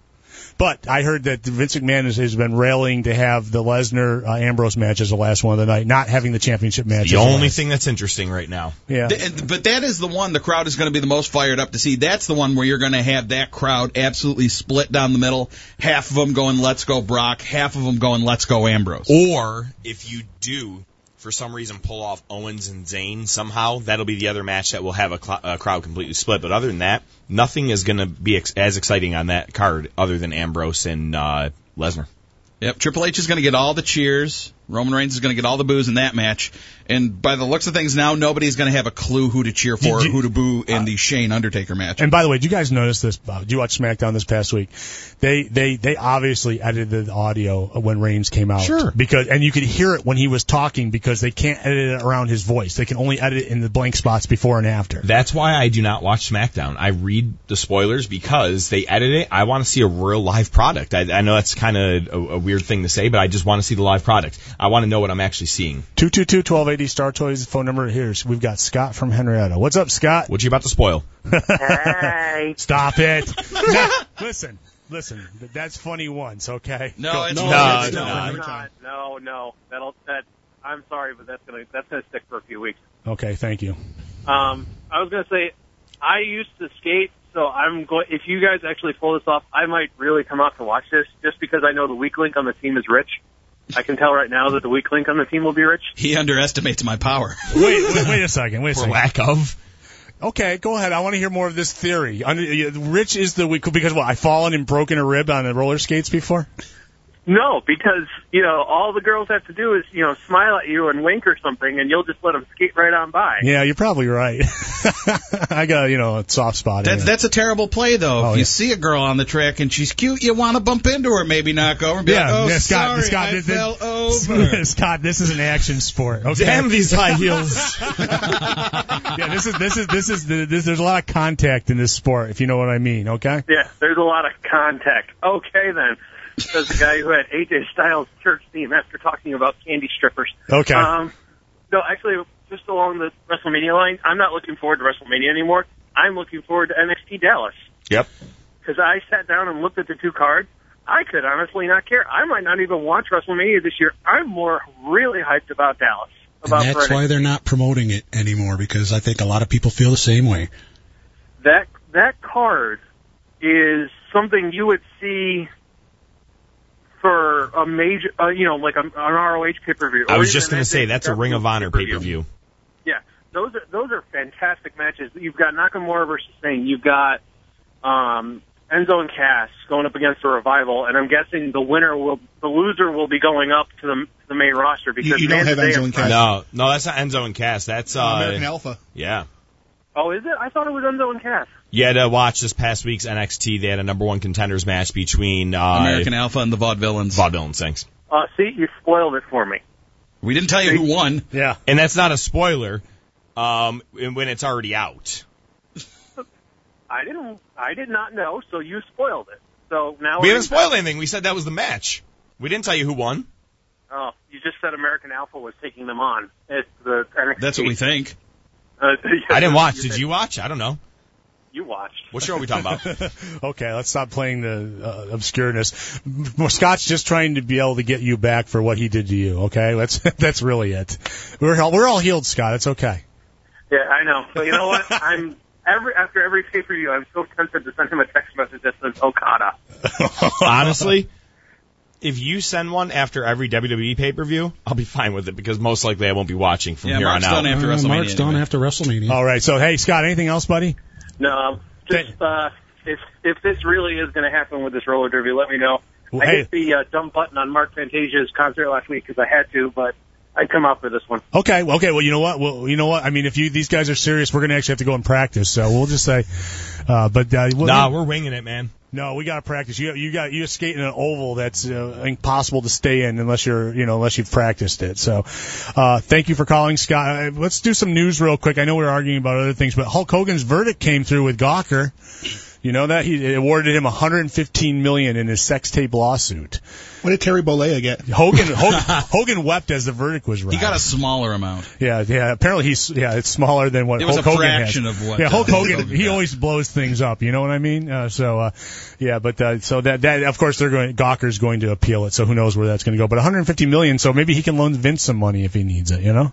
But I heard that Vince McMahon has, has been railing to have the Lesnar uh, Ambrose match as the last one of the night, not having the championship match. The as only last. thing that's interesting right now. Yeah. Th- But that is the one the crowd is going to be the most fired up to see. That's the one where you're going to have that crowd absolutely split down the middle. Half of them going, let's go Brock. Half of them going, let's go Ambrose. Or if you do, for some reason, pull off Owens and Zayn somehow, that'll be the other match that will have a, cl- a crowd completely split. But other than that, nothing is going to be ex- as exciting on that card other than Ambrose and uh, Lesnar. Yep, Triple H is going to get all the cheers. Roman Reigns is going to get all the boos in that match. And by the looks of things now, nobody's going to have a clue who to cheer for Did or you- who to boo in the Shane Undertaker match. And by the way, did you guys notice this? Uh, did you watch SmackDown this past week? They they they obviously edited the audio when Reigns came out. Sure. Because and you could hear it when he was talking because they can't edit it around his voice. They can only edit it in the blank spots before and after. That's why I do not watch SmackDown. I read the spoilers because they edit it. I want to see a real live product. I, I know that's kind of a, a weird thing to say, but I just want to see the live product. I want to know what I'm actually seeing. two two two, one two eight zero Star Toys phone number here. We've got Scott from Henrietta. What's up, Scott? What you about to spoil? Hey. Stop it. Now, listen, listen. That's funny once, okay? No, Go- it's No, not. it's No, not. it's not. No, no. That'll that. I'm sorry, but that's gonna that's gonna stick for a few weeks. Okay, thank you. Um, I was gonna say, I used to skate, so I'm going. If you guys actually pull this off, I might really come out to watch this, just because I know the weak link on the team is Rich. I can tell right now that the weak link on the team will be Rich. He underestimates my power. Wait, wait, wait a second. Wait a For second. lack of. Okay, go ahead. I want to hear more of this theory. Under, Rich is the weak because what? I've fallen and broken a rib on the roller skates before. No, because, you know, all the girls have to do is, you know, smile at you and wink or something, and you'll just let them skate right on by. Yeah, you're probably right. I got, you know, a soft spot. That's, in it. that's a terrible play, though. Oh, if you yeah. see a girl on the track and she's cute, you want to bump into her, maybe knock over and be Yeah, like, oh, yeah, Scott, sorry, Scott, I this, fell this, over. Scott, this is an action sport. Okay? Damn these high heels. Yeah, this is this is this is the, this. There's a lot of contact in this sport, if you know what I mean. Okay. Yeah, there's a lot of contact. Okay, then. Says the guy who had A J Styles' church theme after talking about candy strippers. Okay. Um, no, actually, just along the WrestleMania line, I'm not looking forward to WrestleMania anymore. I'm looking forward to N X T Dallas. Yep. Because I sat down and looked at the two cards. I could honestly not care. I might not even watch WrestleMania this year. I'm more really hyped about Dallas. About And that's for why they're not promoting it anymore, because I think a lot of people feel the same way. that that card is something you would see for a major, uh, you know, like an, an R O H pay-per-view. I Or was even just an going to say, N X T that's a Ring of Honor pay-per-view. pay-per-view. Yeah, those are those are fantastic matches. You've got Nakamura versus Singh. You've got um, Enzo and Cass going up against the Revival, and I'm guessing the winner will, the loser will be going up to the, to the main roster because You- you don't man, have they Enzo are and Cass. No, no, that's not Enzo and Cass. That's uh, American Alpha. Yeah. Oh, is it? I thought it was Enzo and Cass. You had to watch this past week's N X T. They had a number one contenders match between uh, American Alpha and the Vaudevillains. Vaudevillains, thanks. Uh, see, you spoiled it for me. We didn't tell you who won. Yeah. And that's not a spoiler um, when it's already out. I didn't. I did not know, so you spoiled it. So now We we're- haven't spoiled anything. We said that was the match. We didn't tell you who won. Oh, you just said American Alpha was taking them on. It's the N X T. That's what we think. Uh, I didn't watch. Did you watch? I don't know. You watched. What show are we talking about? Okay, let's stop playing the uh, obscureness. M- Scott's just trying to be able to get you back for what he did to you. Okay, that's that's really it. We're all, we're all healed, Scott. It's okay. Yeah, I know. So you know what? I'm every after every pay per view, I'm so tempted to send him a text message that says Okada. Honestly, if you send one after every W W E pay-per-view, I'll be fine with it because most likely I won't be watching from Yeah, here Mark's on out. done after Uh, WrestleMania. Mark's done anyway. after WrestleMania. All right. So hey, Scott, anything else, buddy? No, just uh, if if this really is going to happen with this roller derby, let me know. Well, I hey. hit the uh, dumb button on Mark Fantasia's concert last week because I had to, but I'd come out for this one. Okay. Well, okay. Well, you know what? Well, you know what? I mean, if you these guys are serious, we're gonna actually have to go and practice. So we'll just say, uh, but uh, we'll, Nah, we're winging it, man. No, we got to practice. You you got you skate in an oval that's uh, impossible to stay in unless you're you know unless you've practiced it. So, uh, thank you for calling, Scott. Uh, let's do some news real quick. I know we were arguing about other things, but Hulk Hogan's verdict came through with Gawker. You know that he awarded him one hundred fifteen million dollars in his sex tape lawsuit. What did Terry Bollea get? Hogan Hogan, Hogan wept as the verdict was read. He got a smaller amount. Yeah, yeah. Apparently he's yeah, it's smaller than what it was Hulk a Hogan fraction has. of what. Yeah, Hulk uh, Hogan. Hogan he got. always blows things up. You know what I mean? Uh, so uh, yeah, but uh, so that that of course they're going. Gawker's going to appeal it. So who knows where that's going to go? But one hundred fifty million. So maybe he can loan Vince some money if he needs it. You know.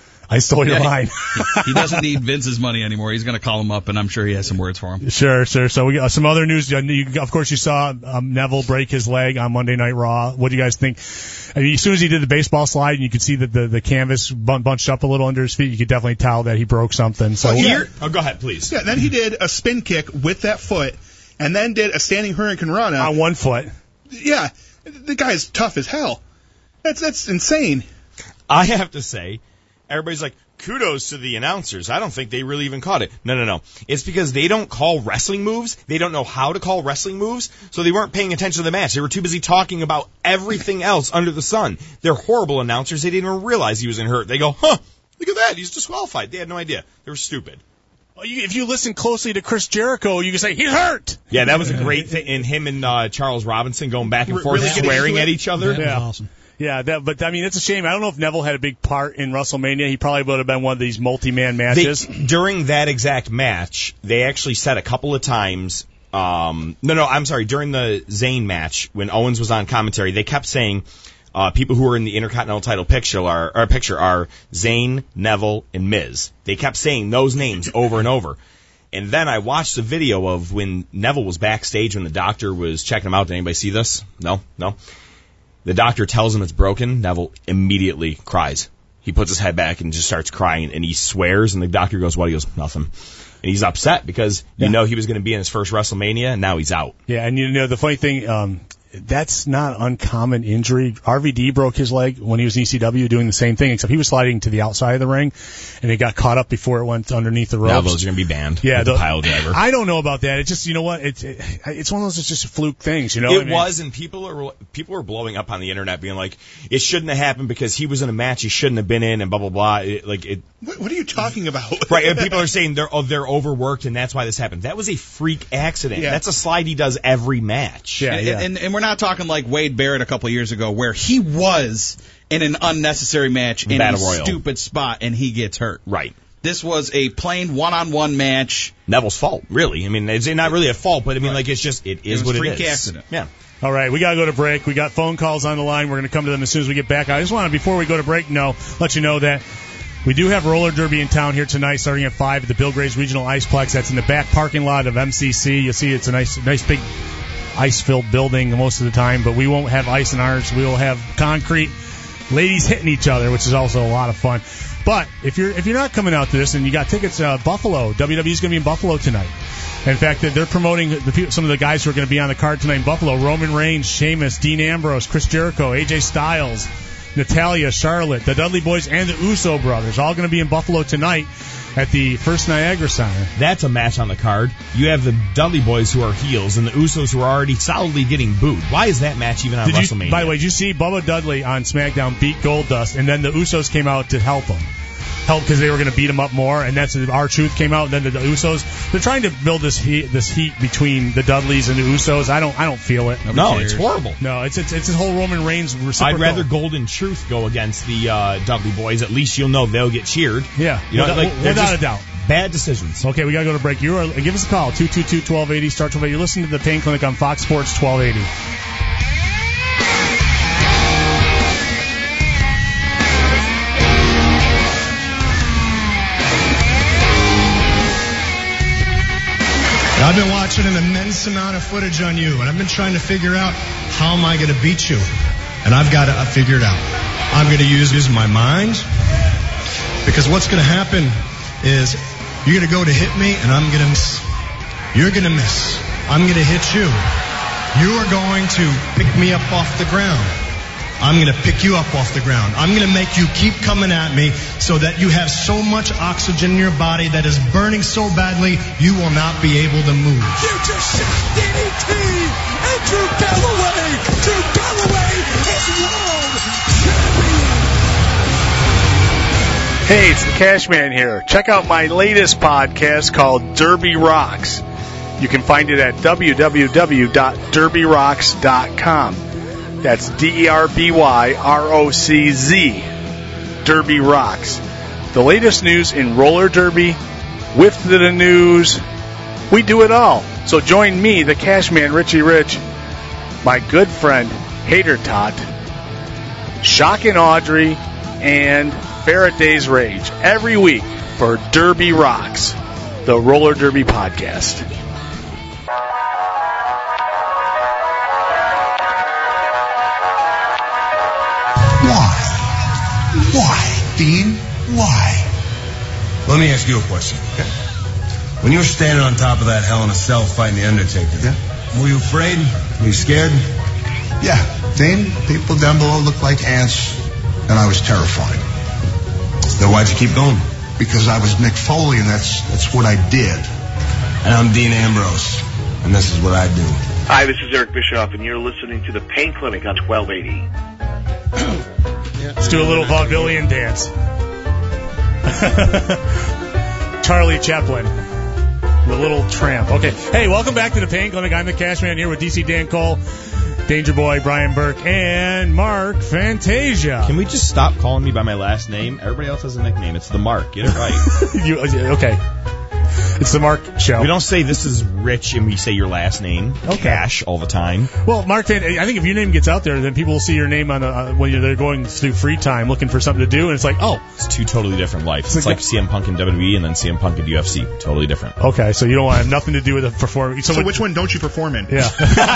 I stole your Yeah, line. he, he doesn't need Vince's money anymore. He's going to call him up, and I'm sure he has some words for him. Sure, sure. So we got some other news. You, of course, you saw um, Neville break his leg on Monday Night Raw. What do you guys think? I mean, as soon as he did the baseball slide, and you could see that the, the canvas bun- bunched up a little under his feet, you could definitely tell that he broke something. So Well, yeah. Oh, go ahead, please. Yeah, then he did a spin kick with that foot, and then did a standing Hurricane Rana. on one foot. Yeah, the guy's tough as hell. That's that's insane. I have to say, everybody's like, kudos to the announcers. I don't think they really even caught it. No, no, no. It's because they don't call wrestling moves. They don't know how to call wrestling moves, so they weren't paying attention to the match. They were too busy talking about everything else under the sun. They're horrible announcers. They didn't even realize he was in hurt. They go, huh, look at that. He's disqualified. They had no idea. They were stupid. Well, you, if you listen closely to Chris Jericho, you can say, he's hurt. Yeah, that was a great thing. And him and uh, Charles Robinson going back and forth, Really getting swearing into at it? each other. That was Yeah. awesome. Yeah, that, but I mean, it's a shame. I don't know if Neville had a big part in WrestleMania. He probably would have been one of these multi-man matches. They, during that exact match, they actually said a couple of times, um, no, no, I'm sorry, during the Zayn match, when Owens was on commentary, they kept saying, uh, people who are in the Intercontinental title picture are, or picture are Zayn, Neville, and Miz. They kept saying those names over and over. And then I watched the video of when Neville was backstage when the doctor was checking him out. Did anybody see this? No? No? The doctor tells him it's broken. Neville immediately cries. He puts his head back and just starts crying, and he swears, and the doctor goes, what? He goes, nothing. And he's upset because you Yeah. know he was going to be in his first WrestleMania, and now he's out. Yeah, and you know, the funny thing, um, that's not an uncommon injury. R V D broke his leg when he was in E C W doing the same thing, except he was sliding to the outside of the ring, and it got caught up before it went underneath the ropes. Now those are going to be banned. Yeah, with the, the pile driver. I don't know about that. It's just, you know what? It's it, it's one of those it's just fluke things, you know. It what I mean? was, and people are people are blowing up on the internet, being like, "It shouldn't have happened because he was in a match he shouldn't have been in," and blah blah blah. It, like it, What, what are you talking about? right? And people are saying they're oh, they're overworked, and that's why this happened. That was a freak accident. Yeah. That's a slide he does every match. Yeah, and, yeah. and, and we're not talking like Wade Barrett a couple of years ago, where he was in an unnecessary match in Battle a Royal. stupid spot and he gets hurt. Right. This was a plain one-on-one match. Neville's fault, really. I mean, it's not really a fault, but I mean, Right. like, it's just, it It is was what freak it is. accident. Yeah. All right, we got to go to break. We got phone calls on the line. We're going to come to them as soon as we get back. I just want to, before we go to break, no, let you know that we do have roller derby in town here tonight, starting at five at the Bill Graves Regional Iceplex. That's in the back parking lot of M C C. You'll see it's a nice, nice big ice-filled building most of the time, but we won't have ice in ours. We will have concrete, ladies hitting each other, which is also a lot of fun. But if you're if you're not coming out to this and you got tickets, uh, Buffalo, W W E is going to be in Buffalo tonight. In fact, they're promoting the, people- some of the guys who are going to be on the card tonight in Buffalo: Roman Reigns, Sheamus, Dean Ambrose, Chris Jericho, A J Styles, Natalia, Charlotte, the Dudley Boys, and the Uso brothers, all going to be in Buffalo tonight at the First Niagara Center. That's a match on the card. You have the Dudley Boys who are heels and the Usos who are already solidly getting booed. Why is that match even on Did you, WrestleMania? by the way, did you see Bubba Dudley on SmackDown beat Goldust, and then the Usos came out to help him? Help because they were going to beat him up more, and that's R-Truth came out, and then the, the Usos. They're trying to build this heat, this heat between the Dudleys and the Usos. I don't, I don't feel it. no, it's horrible. No, it's it's it's a whole Roman Reigns reciprocal. I'd rather Golden Truth go against the uh, Dudley Boys. At least you'll know they'll get cheered. Yeah, you know, without, like, they're without just a doubt. Bad decisions. Okay, we got to go to break. You are, give us a call, two two two, one two eight zero, start twelve eighty. You're listening to the Pain Clinic on Fox Sports twelve eighty. I've been watching an immense amount of footage on you, and I've been trying to figure out how am I going to beat you. And I've got to uh, figure it out. I'm going to use, use my mind, because what's going to happen is you're going to go to hit me, and I'm going to miss. You're going to miss. I'm going to hit you. You are going to pick me up off the ground. I'm going to pick you up off the ground. I'm going to make you keep coming at me so that you have so much oxygen in your body that is burning so badly you will not be able to move. Future Shock D D T and Drew Galloway. Drew Galloway is world champion. Hey, it's the Cashman here. Check out my latest podcast called Derby Rocks. You can find it at w w w dot derby rocks dot com. That's D E R B Y R O C Z. Derby Rocks. The latest news in roller derby, whiff to the news. We do it all. So join me, the Cashman Richie Rich, my good friend Hater Tot, Shock and Audrey, and Faraday's Rage every week for Derby Rocks, the roller derby podcast. Why, Dean? Why? Let me ask you a question. Okay. When you were standing on top of that Hell in a Cell fighting the Undertaker, yeah. were you afraid? Were you scared? Yeah, Dean, people down below looked like ants, and I was terrified. Then why'd you keep going? Because I was Mick Foley, and that's that's what I did. And I'm Dean Ambrose, and this is what I do. Hi, this is Eric Bischoff, and you're listening to the Pain Clinic on twelve eighty. Let's do a little vaudevillian dance. Charlie Chaplin, the little tramp. Okay. Hey, welcome back to the Pain Clinic. I'm the Cashman here with D C Dan Cole, Danger Boy, Brian Burke, and Mark Fantasia. Can we just stop calling me by my last name? Everybody else has a nickname. It's the Mark. Get it right. you, okay. It's the Mark Show. We don't say this is Rich and we say your last name, okay. Cash, all the time. Well, Mark, I think if your name gets out there, then people will see your name on the, uh, when you're, they're going through free time looking for something to do, and it's like, oh. It's two totally different lives. It's, it's like, like C M Punk in W W E and then C M Punk in U F C. Totally different. Okay, so you don't want to have nothing to do with the performance. So, so which one don't you perform in? Yeah.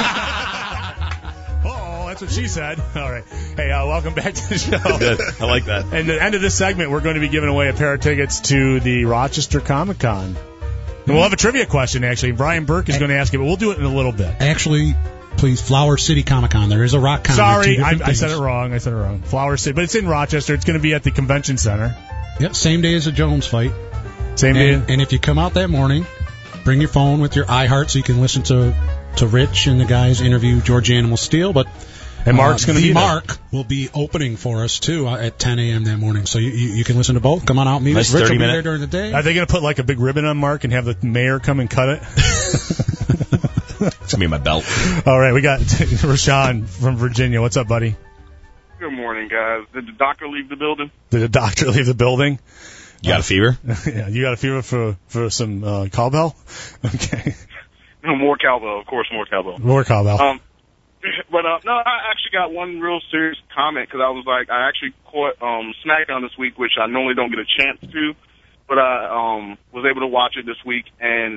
That's what she said. All right. Hey, uh, welcome back to the show. Good. I like that. And at the end of this segment, we're going to be giving away a pair of tickets to the Rochester Comic Con. And we'll have a trivia question, actually. Brian Burke is going to ask it, but we'll do it in a little bit. Actually, please, Flower City Comic Con. There is a Rock Con. Sorry, I, I said it wrong. I said it wrong. Flower City. But it's in Rochester. It's going to be at the Convention Center. Yep, same day as the Jones fight. Same day. And, and if you come out that morning, bring your phone with your iHeart so you can listen to, to Rich and the guys interview George Animal Steel. But And Mark's uh, going to be Mark there. will be opening for us, too, uh, at ten a.m. that morning. So you, you, you can listen to both. Come on out and meet nice us. Rich will be minute. there during the day. Are they going to put like a big ribbon on Mark and have the mayor come and cut it? It's going to be my belt. All right, we got Rashawn from Virginia. What's up, buddy? Good morning, guys. Did the doctor leave the building? Did the doctor leave the building? You got a fever? Yeah, you got a fever for, for some uh, cowbell? Okay. No, more cowbell. Of course, more cowbell. More cowbell. Um, But, uh, no, I actually got one real serious comment because I was like, I actually caught um, SmackDown this week, which I normally don't get a chance to, but I um, was able to watch it this week. And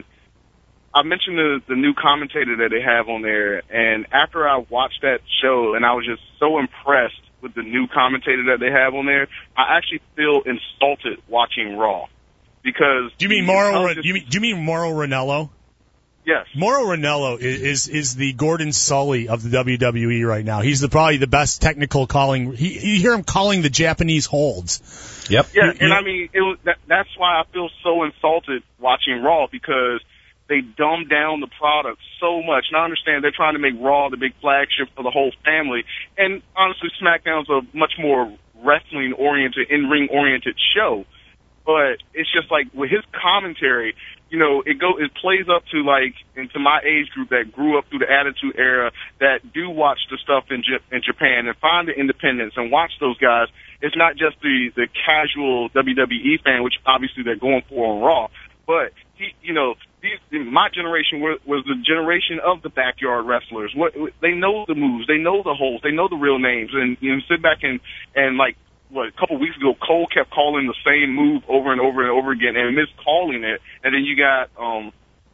I mentioned the, the new commentator that they have on there. And after I watched that show, and I was just so impressed with the new commentator that they have on there, I actually feel insulted watching Raw. Because do you mean Mauro? Do you mean, do you mean Mauro Ranallo? Yes. Mauro Ranallo is, is is the Gordon Sully of the W W E right now. He's the probably the best technical calling. He, you hear him calling the Japanese holds. Yep. Yeah, you, and I mean, it was that, that's why I feel so insulted watching Raw because they dumb down the product so much. And I understand they're trying to make Raw the big flagship for the whole family. And honestly, SmackDown's a much more wrestling-oriented, in-ring-oriented show. But it's just like with his commentary, you know, it go it plays up to like into my age group that grew up through the Attitude Era that do watch the stuff in J- in Japan and find the independence and watch those guys. It's not just the the casual W W E fan, which obviously they're going for on Raw, but he, you know, these, my generation was, was the generation of the backyard wrestlers. What they know the moves, they know the holds, they know the real names, and you know, sit back and and like. What, a couple weeks ago, Cole kept calling the same move over and over and over again and miscalling it. And then you got um,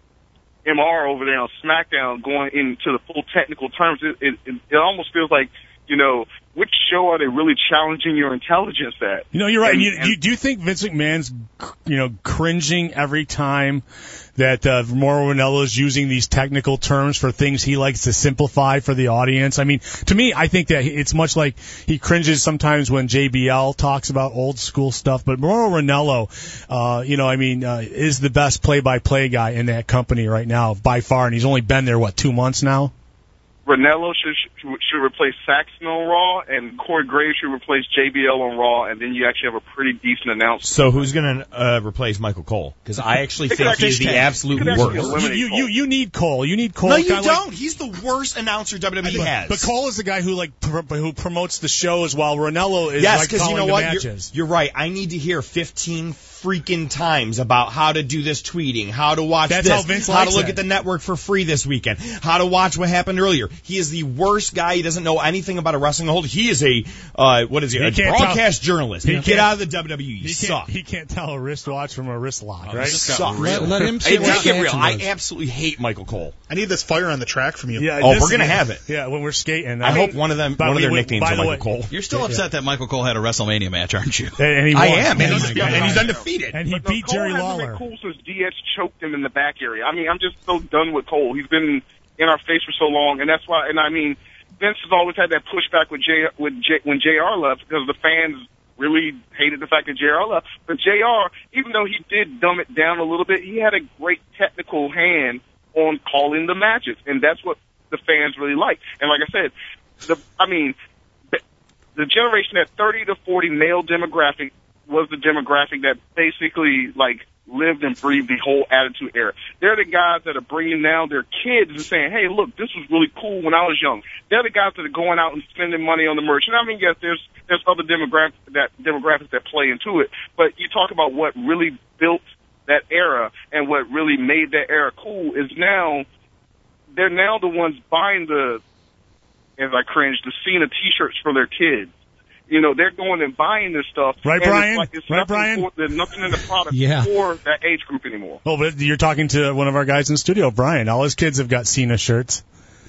M R over there on SmackDown going into the full technical terms. It, it, it, it almost feels like, you know, which show are they really challenging your intelligence at? You know, you're right. And- you, and- you, do you think Vince McMahon's, you know, cringing every time that uh, Mauro Ranallo is using these technical terms for things he likes to simplify for the audience? I mean, to me, I think that it's much like he cringes sometimes when J B L talks about old school stuff. But Mauro Ranallo, uh, you know, I mean, uh, is the best play-by-play guy in that company right now by far, and he's only been there what two months now. Ranallo should, should should replace Saxon on Raw, and Corey Graves should replace J B L on Raw, and then you actually have a pretty decent announcement. So who's going to uh, replace Michael Cole? Because I actually think he's the absolute worst. You, you you need Cole. You need Cole. No, you Kinda don't. Like, He's the worst announcer W W E but, has. but Cole is the guy who like pr- who promotes the shows, while Ranallo is yes, like because calling you know the what? matches. You're, you're right. I need to hear fifteen freaking times about how to do this tweeting, how to watch That's this, how Vince how likes to look it. at the network for free this weekend, how to watch what happened earlier. He is the worst guy. He doesn't know anything about a wrestling hold. He is a uh, what is he? He a can't broadcast tell- journalist. he Get can't- out of the W W E. You He suck. can't, he can't tell a wristwatch from a wrist lock, Oh, right? this just got Let- real. let him see Hey, what take it real. Saxon I does. absolutely hate Michael Cole. I need this fire on the track from you. Yeah, Oh, this- we're gonna have it. Yeah, when we're skating. I mean, hope one of them, by one of the their way- nicknames by are the Michael way- Cole. You're still upset that Michael Cole had a WrestleMania match, aren't you? And, and he I won. am, and And he's, he- and he's and- undefeated. And he But no, beat Cole Jerry hasn't Lawler. been cool since D X choked him in the back area. I mean, I'm just so done with Cole. He's been in our face for so long, and that's why. And I mean, Vince has always had that pushback with J with J, when J R left, because the fans really hated the fact that J R left. But J R, even though he did dumb it down a little bit, he had a great technical hand on calling the matches, and that's what the fans really like. And like I said, the I mean, the, the generation at thirty to forty male demographic was the demographic that basically like lived and breathed the whole Attitude Era. They're the guys that are bringing now their kids and saying, hey, look, this was really cool when I was young. They're the guys that are going out and spending money on the merch. And I mean, yes, there's there's other demographics that demographics that play into it, but you talk about what really built that era and what really made that era cool is now they're now the ones buying the, as I cringe, the Cena T-shirts for their kids. You know, they're going and buying this stuff. Right, and Brian? It's like it's Right, nothing Brian? For, there's nothing in the product Yeah. for that age group anymore. Oh, but you're talking to one of our guys in the studio, Brian. All his kids have got Cena shirts.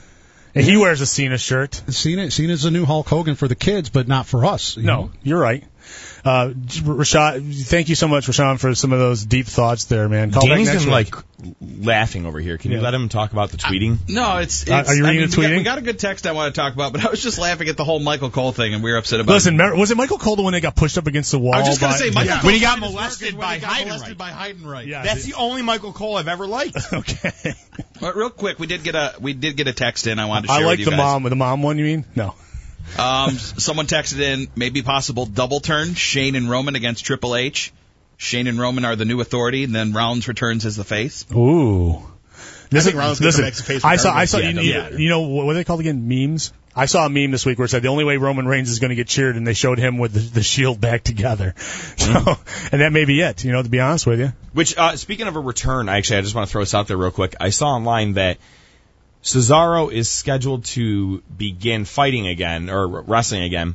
And he wears a Cena shirt. Cena, Cena's the new Hulk Hogan for the kids, but not for us. you No, know? you're right. Uh, Rashad, thank you so much, Rashawn, for some of those deep thoughts there, man. Call Danny's back next been week. like laughing over here. Can you Yeah. let him talk about the tweeting? No, it's. it's Uh, are you I reading mean, the we got- tweeting? We got a good text I want to talk about, but I was just laughing at the whole Michael Cole thing, and we were upset about Listen, it. remember- was it Michael Cole the one that got pushed up against the wall? I was just going by- to say, Michael Yeah. Cole When he got tried his molested work by when he got Heidenreich. molested by Heidenreich. Yeah, That's the only Michael Cole I've ever liked. Okay. But real quick, we did get a we did get a text in. I wanted to I share like with you the guys. mom. The mom one, you mean? No. Um, someone texted in, maybe possible double turn, Shane and Roman against Triple H. Shane and Roman are the new authority, and then Rollins returns as the face. Ooh. Listen, think Rollins gonna listen come back to face I saw, I regardless. saw, Yeah, you, no, you, yeah. you know, what are they called again? Memes? I saw a meme this week where it said the only way Roman Reigns is going to get cheered, and they showed him with the, the shield back together. So, and that may be it, you know, to be honest with you. Which, uh, speaking of a return, actually, I just want to throw this out there real quick. I saw online that Cesaro is scheduled to begin fighting again, or wrestling again,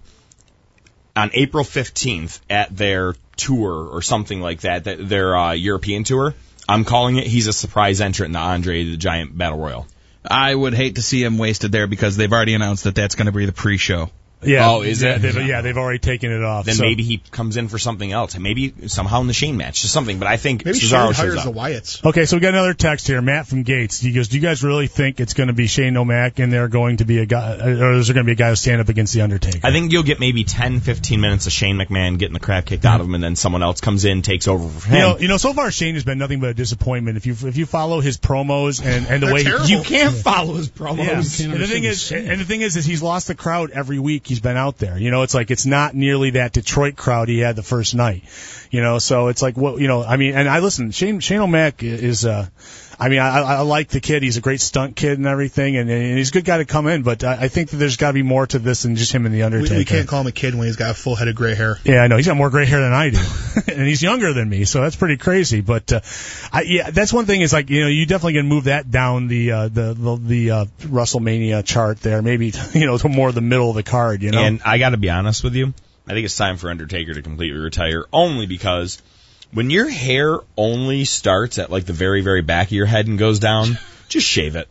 on April fifteenth at their tour or something like that, that their uh, European tour. I'm calling it, he's a surprise entrant in the Andre the Giant Battle Royal. I would hate to see him wasted there because they've already announced that that's going to be the pre-show. Yeah. Oh, is yeah, it? They've, yeah, they've already taken it off. Then so. maybe he comes in for something else, and maybe somehow in the Shane match, just something. But I think Maybe Cesaro Shane shows hires up. the Wyatts. Okay, so we got another text here. Matt from Gates. He goes, do you guys really think it's going to be Shane O'Mac and they're going to be a guy, or is there going to be a guy who stand up against The Undertaker? I think you'll get maybe ten, fifteen minutes of Shane McMahon getting the crap kicked out of him, and then someone else comes in, takes over for him. You know, you know, so far Shane has been nothing but a disappointment. If you if you follow his promos and, and the They're way terrible. you can't follow his promos. Yeah. can't And the thing understand is, what he's and the thing is, is he's lost the crowd every week he's been out there. You know, it's like it's not nearly that Detroit crowd he had the first night. You know, so it's like what you know. I mean, and I listen. Shane Shane O'Mac is. Uh, I mean, I, I like the kid. He's a great stunt kid and everything, and, and he's a good guy to come in. But I, I think that there's got to be more to this than just him and the We, Undertaker. we can't call him a kid when he's got a full head of gray hair. Yeah, I know. He's got more gray hair than I do. And he's younger than me, so that's pretty crazy. But, uh, I, yeah, that's one thing is like, you know, you definitely can move that down the, uh, the, the, the, uh, WrestleMania chart there. Maybe, you know, to more the middle of the card, you know? And I got to be honest with you, I think it's time for Undertaker to completely retire, only because when your hair only starts at like the very, very back of your head and goes down, just shave it.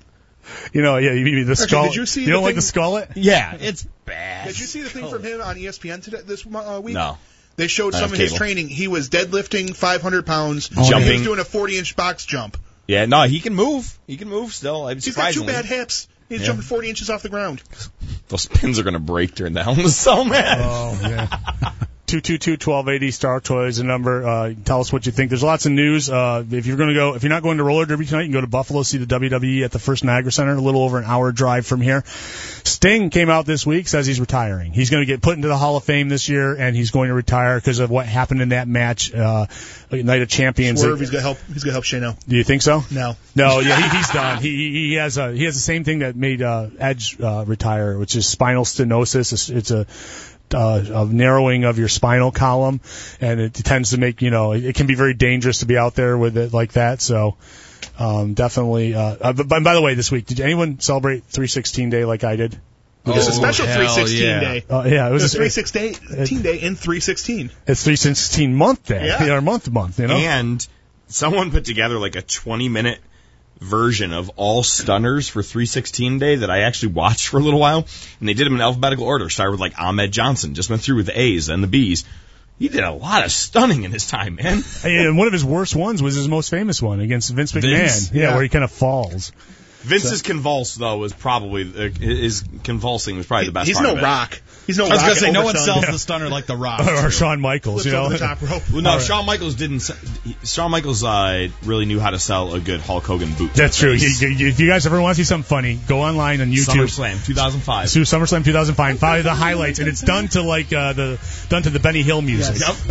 You know, yeah, you, you, the Actually, skull. did you see you the don't like thing- the skullet? Yeah, it's bad. Did you see the thing from him on E S P N today, this uh, week? No. They showed I some have of his cable. training. He was deadlifting five hundred pounds. Oh, He Jumping. was doing a forty-inch box jump. Yeah, no, he can move. He can move still. I'm He's got two surprisingly. bad hips. He's Yeah. jumping forty inches off the ground. Those pins are going to break during the Hell in a Cell match. Oh, yeah. two two two, twelve eighty, Star Toy is the number. Uh, tell us what you think. There's lots of news. Uh, if you're going to go, if you're not going to roller derby tonight, you can go to Buffalo, see the W W E at the First Niagara Center, a little over an hour drive from here. Sting came out this week, says he's retiring. He's going to get put into the Hall of Fame this year, and he's going to retire because of what happened in that match, uh, Night of Champions. Swerve, he's gonna help. He's gonna help Shane. Do you think so? No. No, yeah, he, he's done. He he he has a he has the same thing that made uh, Edge uh, retire, which is spinal stenosis. It's, it's a uh, a narrowing of your spinal column, and it tends to make you know it, it can be very dangerous to be out there with it like that. So um, definitely. Uh, uh, but, but by the way, this week did anyone celebrate three sixteen Day like I did? It was a special hell three sixteen yeah. day. Oh yeah, it was, It was a three sixteen day in three sixteen. It's three sixteen month day, Yeah. or month to month, you know. And someone put together like a twenty minute version of all stunners for three sixteen Day that I actually watched for a little while. And they did them in alphabetical order. Started with like Ahmed Johnson, just went through with the A's and the B's. He did a lot of stunning in his time, man. And one of his worst ones was his most famous one against Vince McMahon. Vince? Yeah, Yeah. where he kind of falls. Vince's convulse though was probably uh, his convulsing was probably the best. He's part no of it. Rock. He's no I was Rock. going to say, no one overstunned. sells Yeah. the stunner like The Rock. Or Shawn Michaels, Flips you know. over the top rope. Well, no, All right. Shawn Michaels didn't. se- he- Shawn Michaels uh, really knew how to sell a good Hulk Hogan boot. That's true. You, you, if you guys ever want to see something funny, go online on YouTube. SummerSlam two thousand five. Sue SummerSlam two thousand five. Follow the highlights, and it's done to like uh, the done to the Benny Hill music. Yes.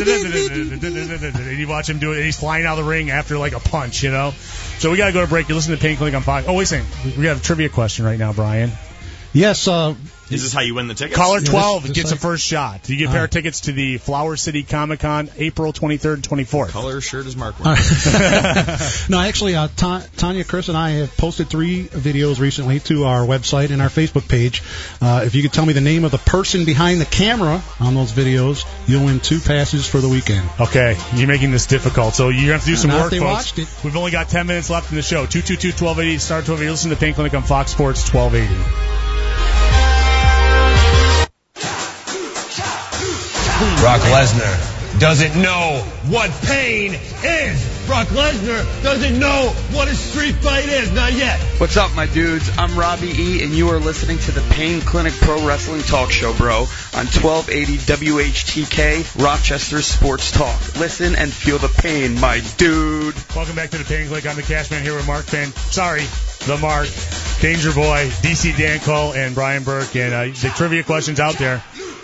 And you watch him do it, and he's flying out of the ring after like a punch, you know. So we got to go to break. You listen to Pain Clinic on Fox. Oh, wait a second. We got a trivia question right now, Brian. Yes, uh, Is this how you win the tickets? Caller Yeah, twelve this- this gets a like- first shot. You get a pair of tickets to the Flower City Comic Con, April twenty-third and twenty-fourth. Color shirt is Mark. no, actually, uh, Ta- Tanya, Chris, and I have posted three videos recently to our website and our Facebook page. Uh, if you could tell me the name of the person behind the camera on those videos, you'll win two passes for the weekend. Okay, you're making this difficult, so you have to do some Not if work, they folks. watched it. We've only got ten minutes left in the show. two two two, twelve eighty, Star twelve eighty. Listen to Pain Clinic on Fox Sports twelve eighty. Brock Lesnar doesn't know what pain is. Brock Lesnar doesn't know what a street fight is. Not yet. What's up, my dudes? I'm Robbie E, and you are listening to the Pain Clinic Pro Wrestling Talk Show, bro, on twelve eighty W H T K, Rochester Sports Talk. Listen and feel the pain, my dude. Welcome back to the Pain Clinic. I'm the Cashman here with Mark Fan. Sorry, the Mark, Danger Boy, D C Danko, and Brian Burke. And uh, the trivia questions out there.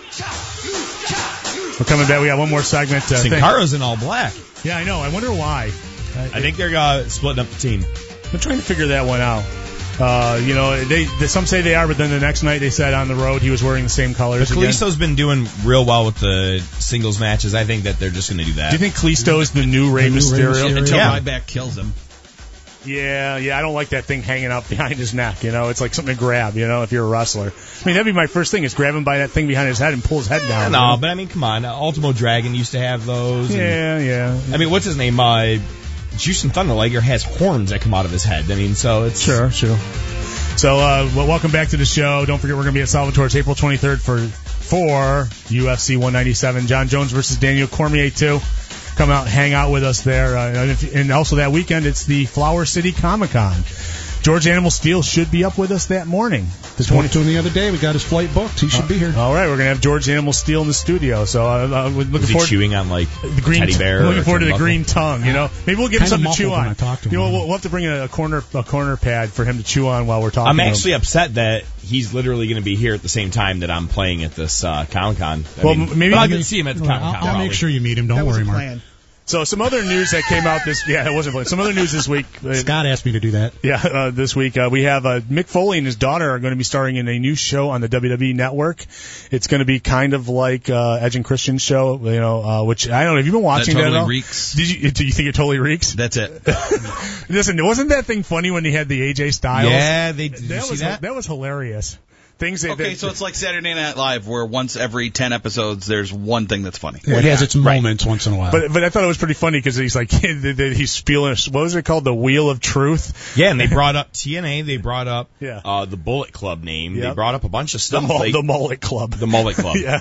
We're coming back. We got one more segment. Uh, Sin thing. Cara's in all black. Yeah, I know. I wonder why. I think they're uh, splitting up the team. I'm trying to figure that one out. Uh, you know, they, they some say they are, but then the next night they said on the road he was wearing the same colors But again. Kalisto's been doing real well with the singles matches. I think that they're just going to do that. Do you think Kalisto's the new Rey new Rey Mysterio? Mysterio? Until Yeah. Ryback kills him. Yeah, yeah, I don't like that thing hanging out behind his neck, you know. It's like something to grab, you know, if you're a wrestler. I mean, that'd be my first thing is grab him by that thing behind his head and pull his head down. No, you know? but I mean, come on. Uh, Ultimo Dragon used to have those. and- Yeah, yeah. I mean, what's his name? Uh, Jushin Thunder Liger has horns that come out of his head. I mean, so it's Sure, sure. So, uh, well, welcome back to the show. Don't forget we're going to be at Salvatore's April twenty-third for, for U F C one ninety-seven. John Jones versus Daniel Cormier, too. Come out, hang out with us there. Uh, and, if, and also that weekend, it's the Flower City Comic Con. George Animal Steel should be up with us that morning. The Talked to him the other day. We got his flight booked. He should Uh, be here. All right, we're gonna have George Animal Steel in the studio. So uh, uh, we're looking Is he forward. chewing on like the green teddy bear? Looking or forward to the turnbuckle? green tongue. You know, maybe we'll give him Kinda something to chew muffled when on. I talk to You know, him. we'll, we'll have to bring a corner a corner pad for him to chew on while we're talking. I'm to him. actually upset that he's literally going to be here at the same time that I'm playing at this uh, Comic Con. Well, maybe I I'll can make- see him at the Well, Comic Con. I'll, I'll make sure you meet him. Don't That was worry, a Mark. plan. So some other news that came out this yeah, it wasn't planned. Some other news this week. uh, Scott asked me to do that. Yeah, uh, this week uh, we have uh, Mick Foley and his daughter are going to be starring in a new show on the W W E Network. It's going to be kind of like uh, Edge and Christian's show, you know, uh, which I don't know. Have you been watching That that? totally at all? reeks. Did you? Do you think it totally reeks? That's it. Listen, wasn't that thing funny when he had the A J Styles? Yeah, they did that you see was that? that was hilarious. Things they, Okay, they, so it's like Saturday Night Live, where once every ten episodes, there's one thing that's funny. Yeah, it has its moments once in a while. But but I thought it was pretty funny because he's like he's spieling. What was it called? The Wheel of Truth. Yeah, and they brought up T N A. They brought up yeah. uh, the Bullet Club name. Yep. They brought up a bunch of stuff. The, Mul- like, the Mullet Club. The Mullet Club. yeah.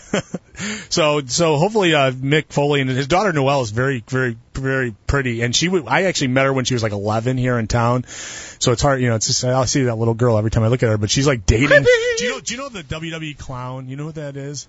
So so hopefully uh, Mick Foley and his daughter Noelle is very very very pretty, and she w- I actually met her when she was like eleven here in town. So it's hard, you know. It's just I see that little girl every time I look at her, but she's like dating. do you know? Do you know the W W E clown? You know what that is?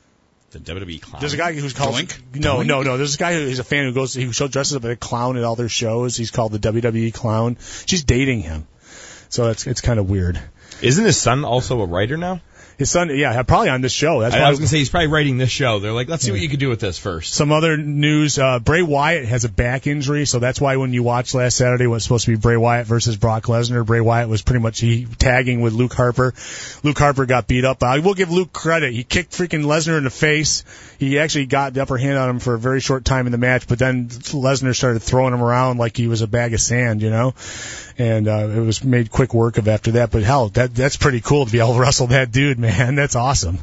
The W W E clown. There's a guy who's called Doink? no, Doink? no, no. There's a guy who's a fan who goes he show dresses up as a clown at all their shows. He's called the W W E clown. She's dating him, so it's it's kind of weird. Isn't his son also a writer now? His son, yeah, probably on this show. That's I, why I was gonna say he's probably writing this show. They're like, let's see what you can do with this first. Some other news, uh, Bray Wyatt has a back injury, so that's why when you watched last Saturday when it was supposed to be Bray Wyatt versus Brock Lesnar, Bray Wyatt was pretty much he tagging with Luke Harper. Luke Harper got beat up. I will give Luke credit. He kicked freaking Lesnar in the face. He actually got the upper hand on him for a very short time in the match, but then Lesnar started throwing him around like he was a bag of sand, you know? And uh, it was made quick work of after that. But hell, that that's pretty cool to be able to wrestle that dude, man. That's awesome.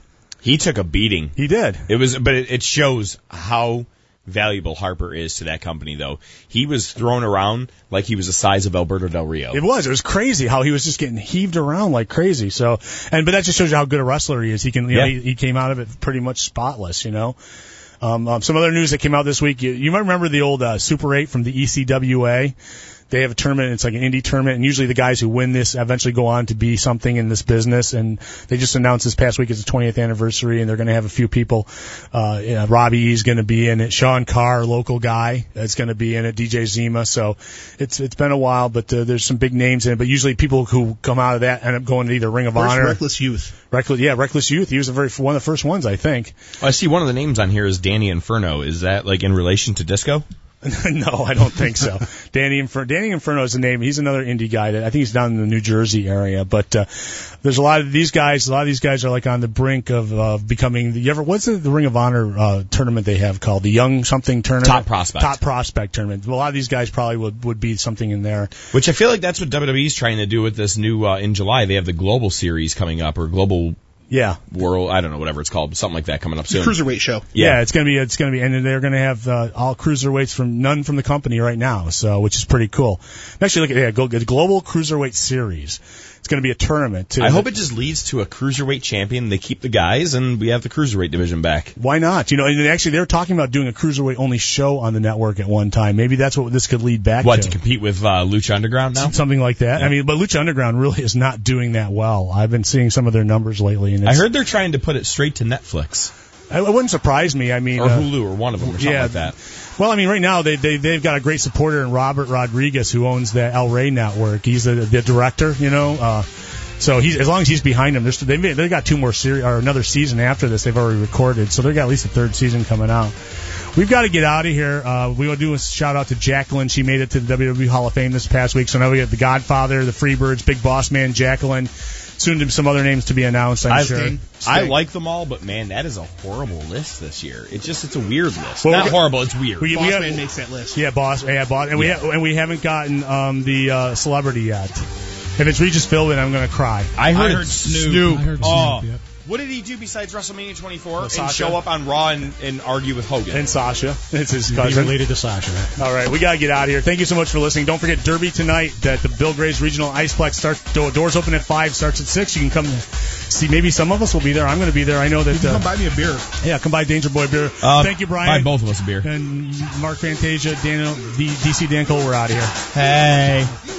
He took a beating. He did. It was, but it, it shows how valuable Harper is to that company, though. He was thrown around like he was the size of Alberto Del Rio. It was. It was crazy how he was just getting heaved around like crazy. So, and but that just shows you how good a wrestler he is. He can, you yeah. know, he, he came out of it pretty much spotless, you know. Um, um, some other news that came out this week. You, you might remember the old uh, Super eight from the E C W A. They have a tournament. It's like an indie tournament, and usually the guys who win this eventually go on to be something in this business. And they just announced this past week it's the twentieth anniversary, and they're going to have a few people. Uh, you know, Robbie E is going to be in it. Sean Carr, local guy, is going to be in it. D J Zima. So it's it's been a while, but uh, there's some big names in it. But usually people who come out of that end up going to either Ring of Where's Honor, Reckless Youth. Reckless, yeah, Reckless Youth. He was the very one of the first ones, I think. I see one of the names on here is Danny Inferno. Is that like in relation to Disco? No, I don't think so. Danny Inferno, Danny Inferno is the name. He's another indie guy that I think he's down in the New Jersey area. But uh, there's a lot of these guys. A lot of these guys are like on the brink of uh, becoming. You ever? What's the, the Ring of Honor uh, tournament they have called the Young something tournament? Top Prospect. Top Prospect tournament. Well, a lot of these guys probably would would be something in there. Which I feel like that's what W W E is trying to do with this new uh, in July. They have the Global Series coming up, or Global. Yeah. World, I don't know, whatever it's called, something like that coming up soon. Cruiserweight show. Yeah, yeah it's gonna be, it's gonna be, and they're gonna have uh, all cruiserweights from none from the company right now, so which is pretty cool. Actually, look at yeah, the Global Cruiserweight Series. It's gonna be a tournament too. I hope it just leads to a cruiserweight champion. They keep the guys, and we have the cruiserweight division back. Why not? You know, and actually, they were talking about doing a cruiserweight only show on the network at one time. Maybe that's what this could lead back what, to. What, to compete with uh, Lucha Underground now? Something like that. Yeah. I mean, but Lucha Underground really is not doing that well. I've been seeing some of their numbers lately, and it's, I heard they're trying to put it straight to Netflix. It wouldn't surprise me. I mean, or Hulu, or one of them, or something yeah, like that. Well, I mean, right now they they they've got a great supporter in Robert Rodriguez, who owns the El Rey Network. He's the, the director, you know. Uh, So he's, as long as he's behind them, they've they got two more series or another season after this. They've already recorded, so they've got at least a third season coming out. We've got to get out of here. Uh, we want to do a shout out to Jacqueline. She made it to the W W E Hall of Fame this past week. So now we have the Godfather, the Freebirds, Big Boss Man, Jacqueline. Soon to some other names to be announced, I'm I, sure. Sting. I like them all, but man, that is a horrible list this year. It's just it's a weird list. Well, Not horrible, it's weird. We, Boss we have, Man makes that list. Yeah, boss. Yeah, boss. And yeah. we ha- and we haven't gotten um, the uh, celebrity yet. If it's Regis Philbin, I'm going to cry. I heard, I heard Snoop. Snoop. I heard Oh. Snoop, yep. What did he do besides WrestleMania twenty-four and Sasha. show up on Raw and, and argue with Hogan? And Sasha. It's his Be cousin. related to Sasha. Right? All right, we got to get out of here. Thank you so much for listening. Don't forget Derby tonight at the Bill Graves Regional Iceplex. Starts, do- doors open at five, starts at six. You can come see. Maybe some of us will be there. I'm going to be there. I know that. You can uh, come buy me a beer. Yeah, come by Danger Boy Beer. Uh, Thank you, Brian. Buy both of us a beer. And Mark Fantasia, Daniel, D- DC Dan Cole, we're out of here. Hey.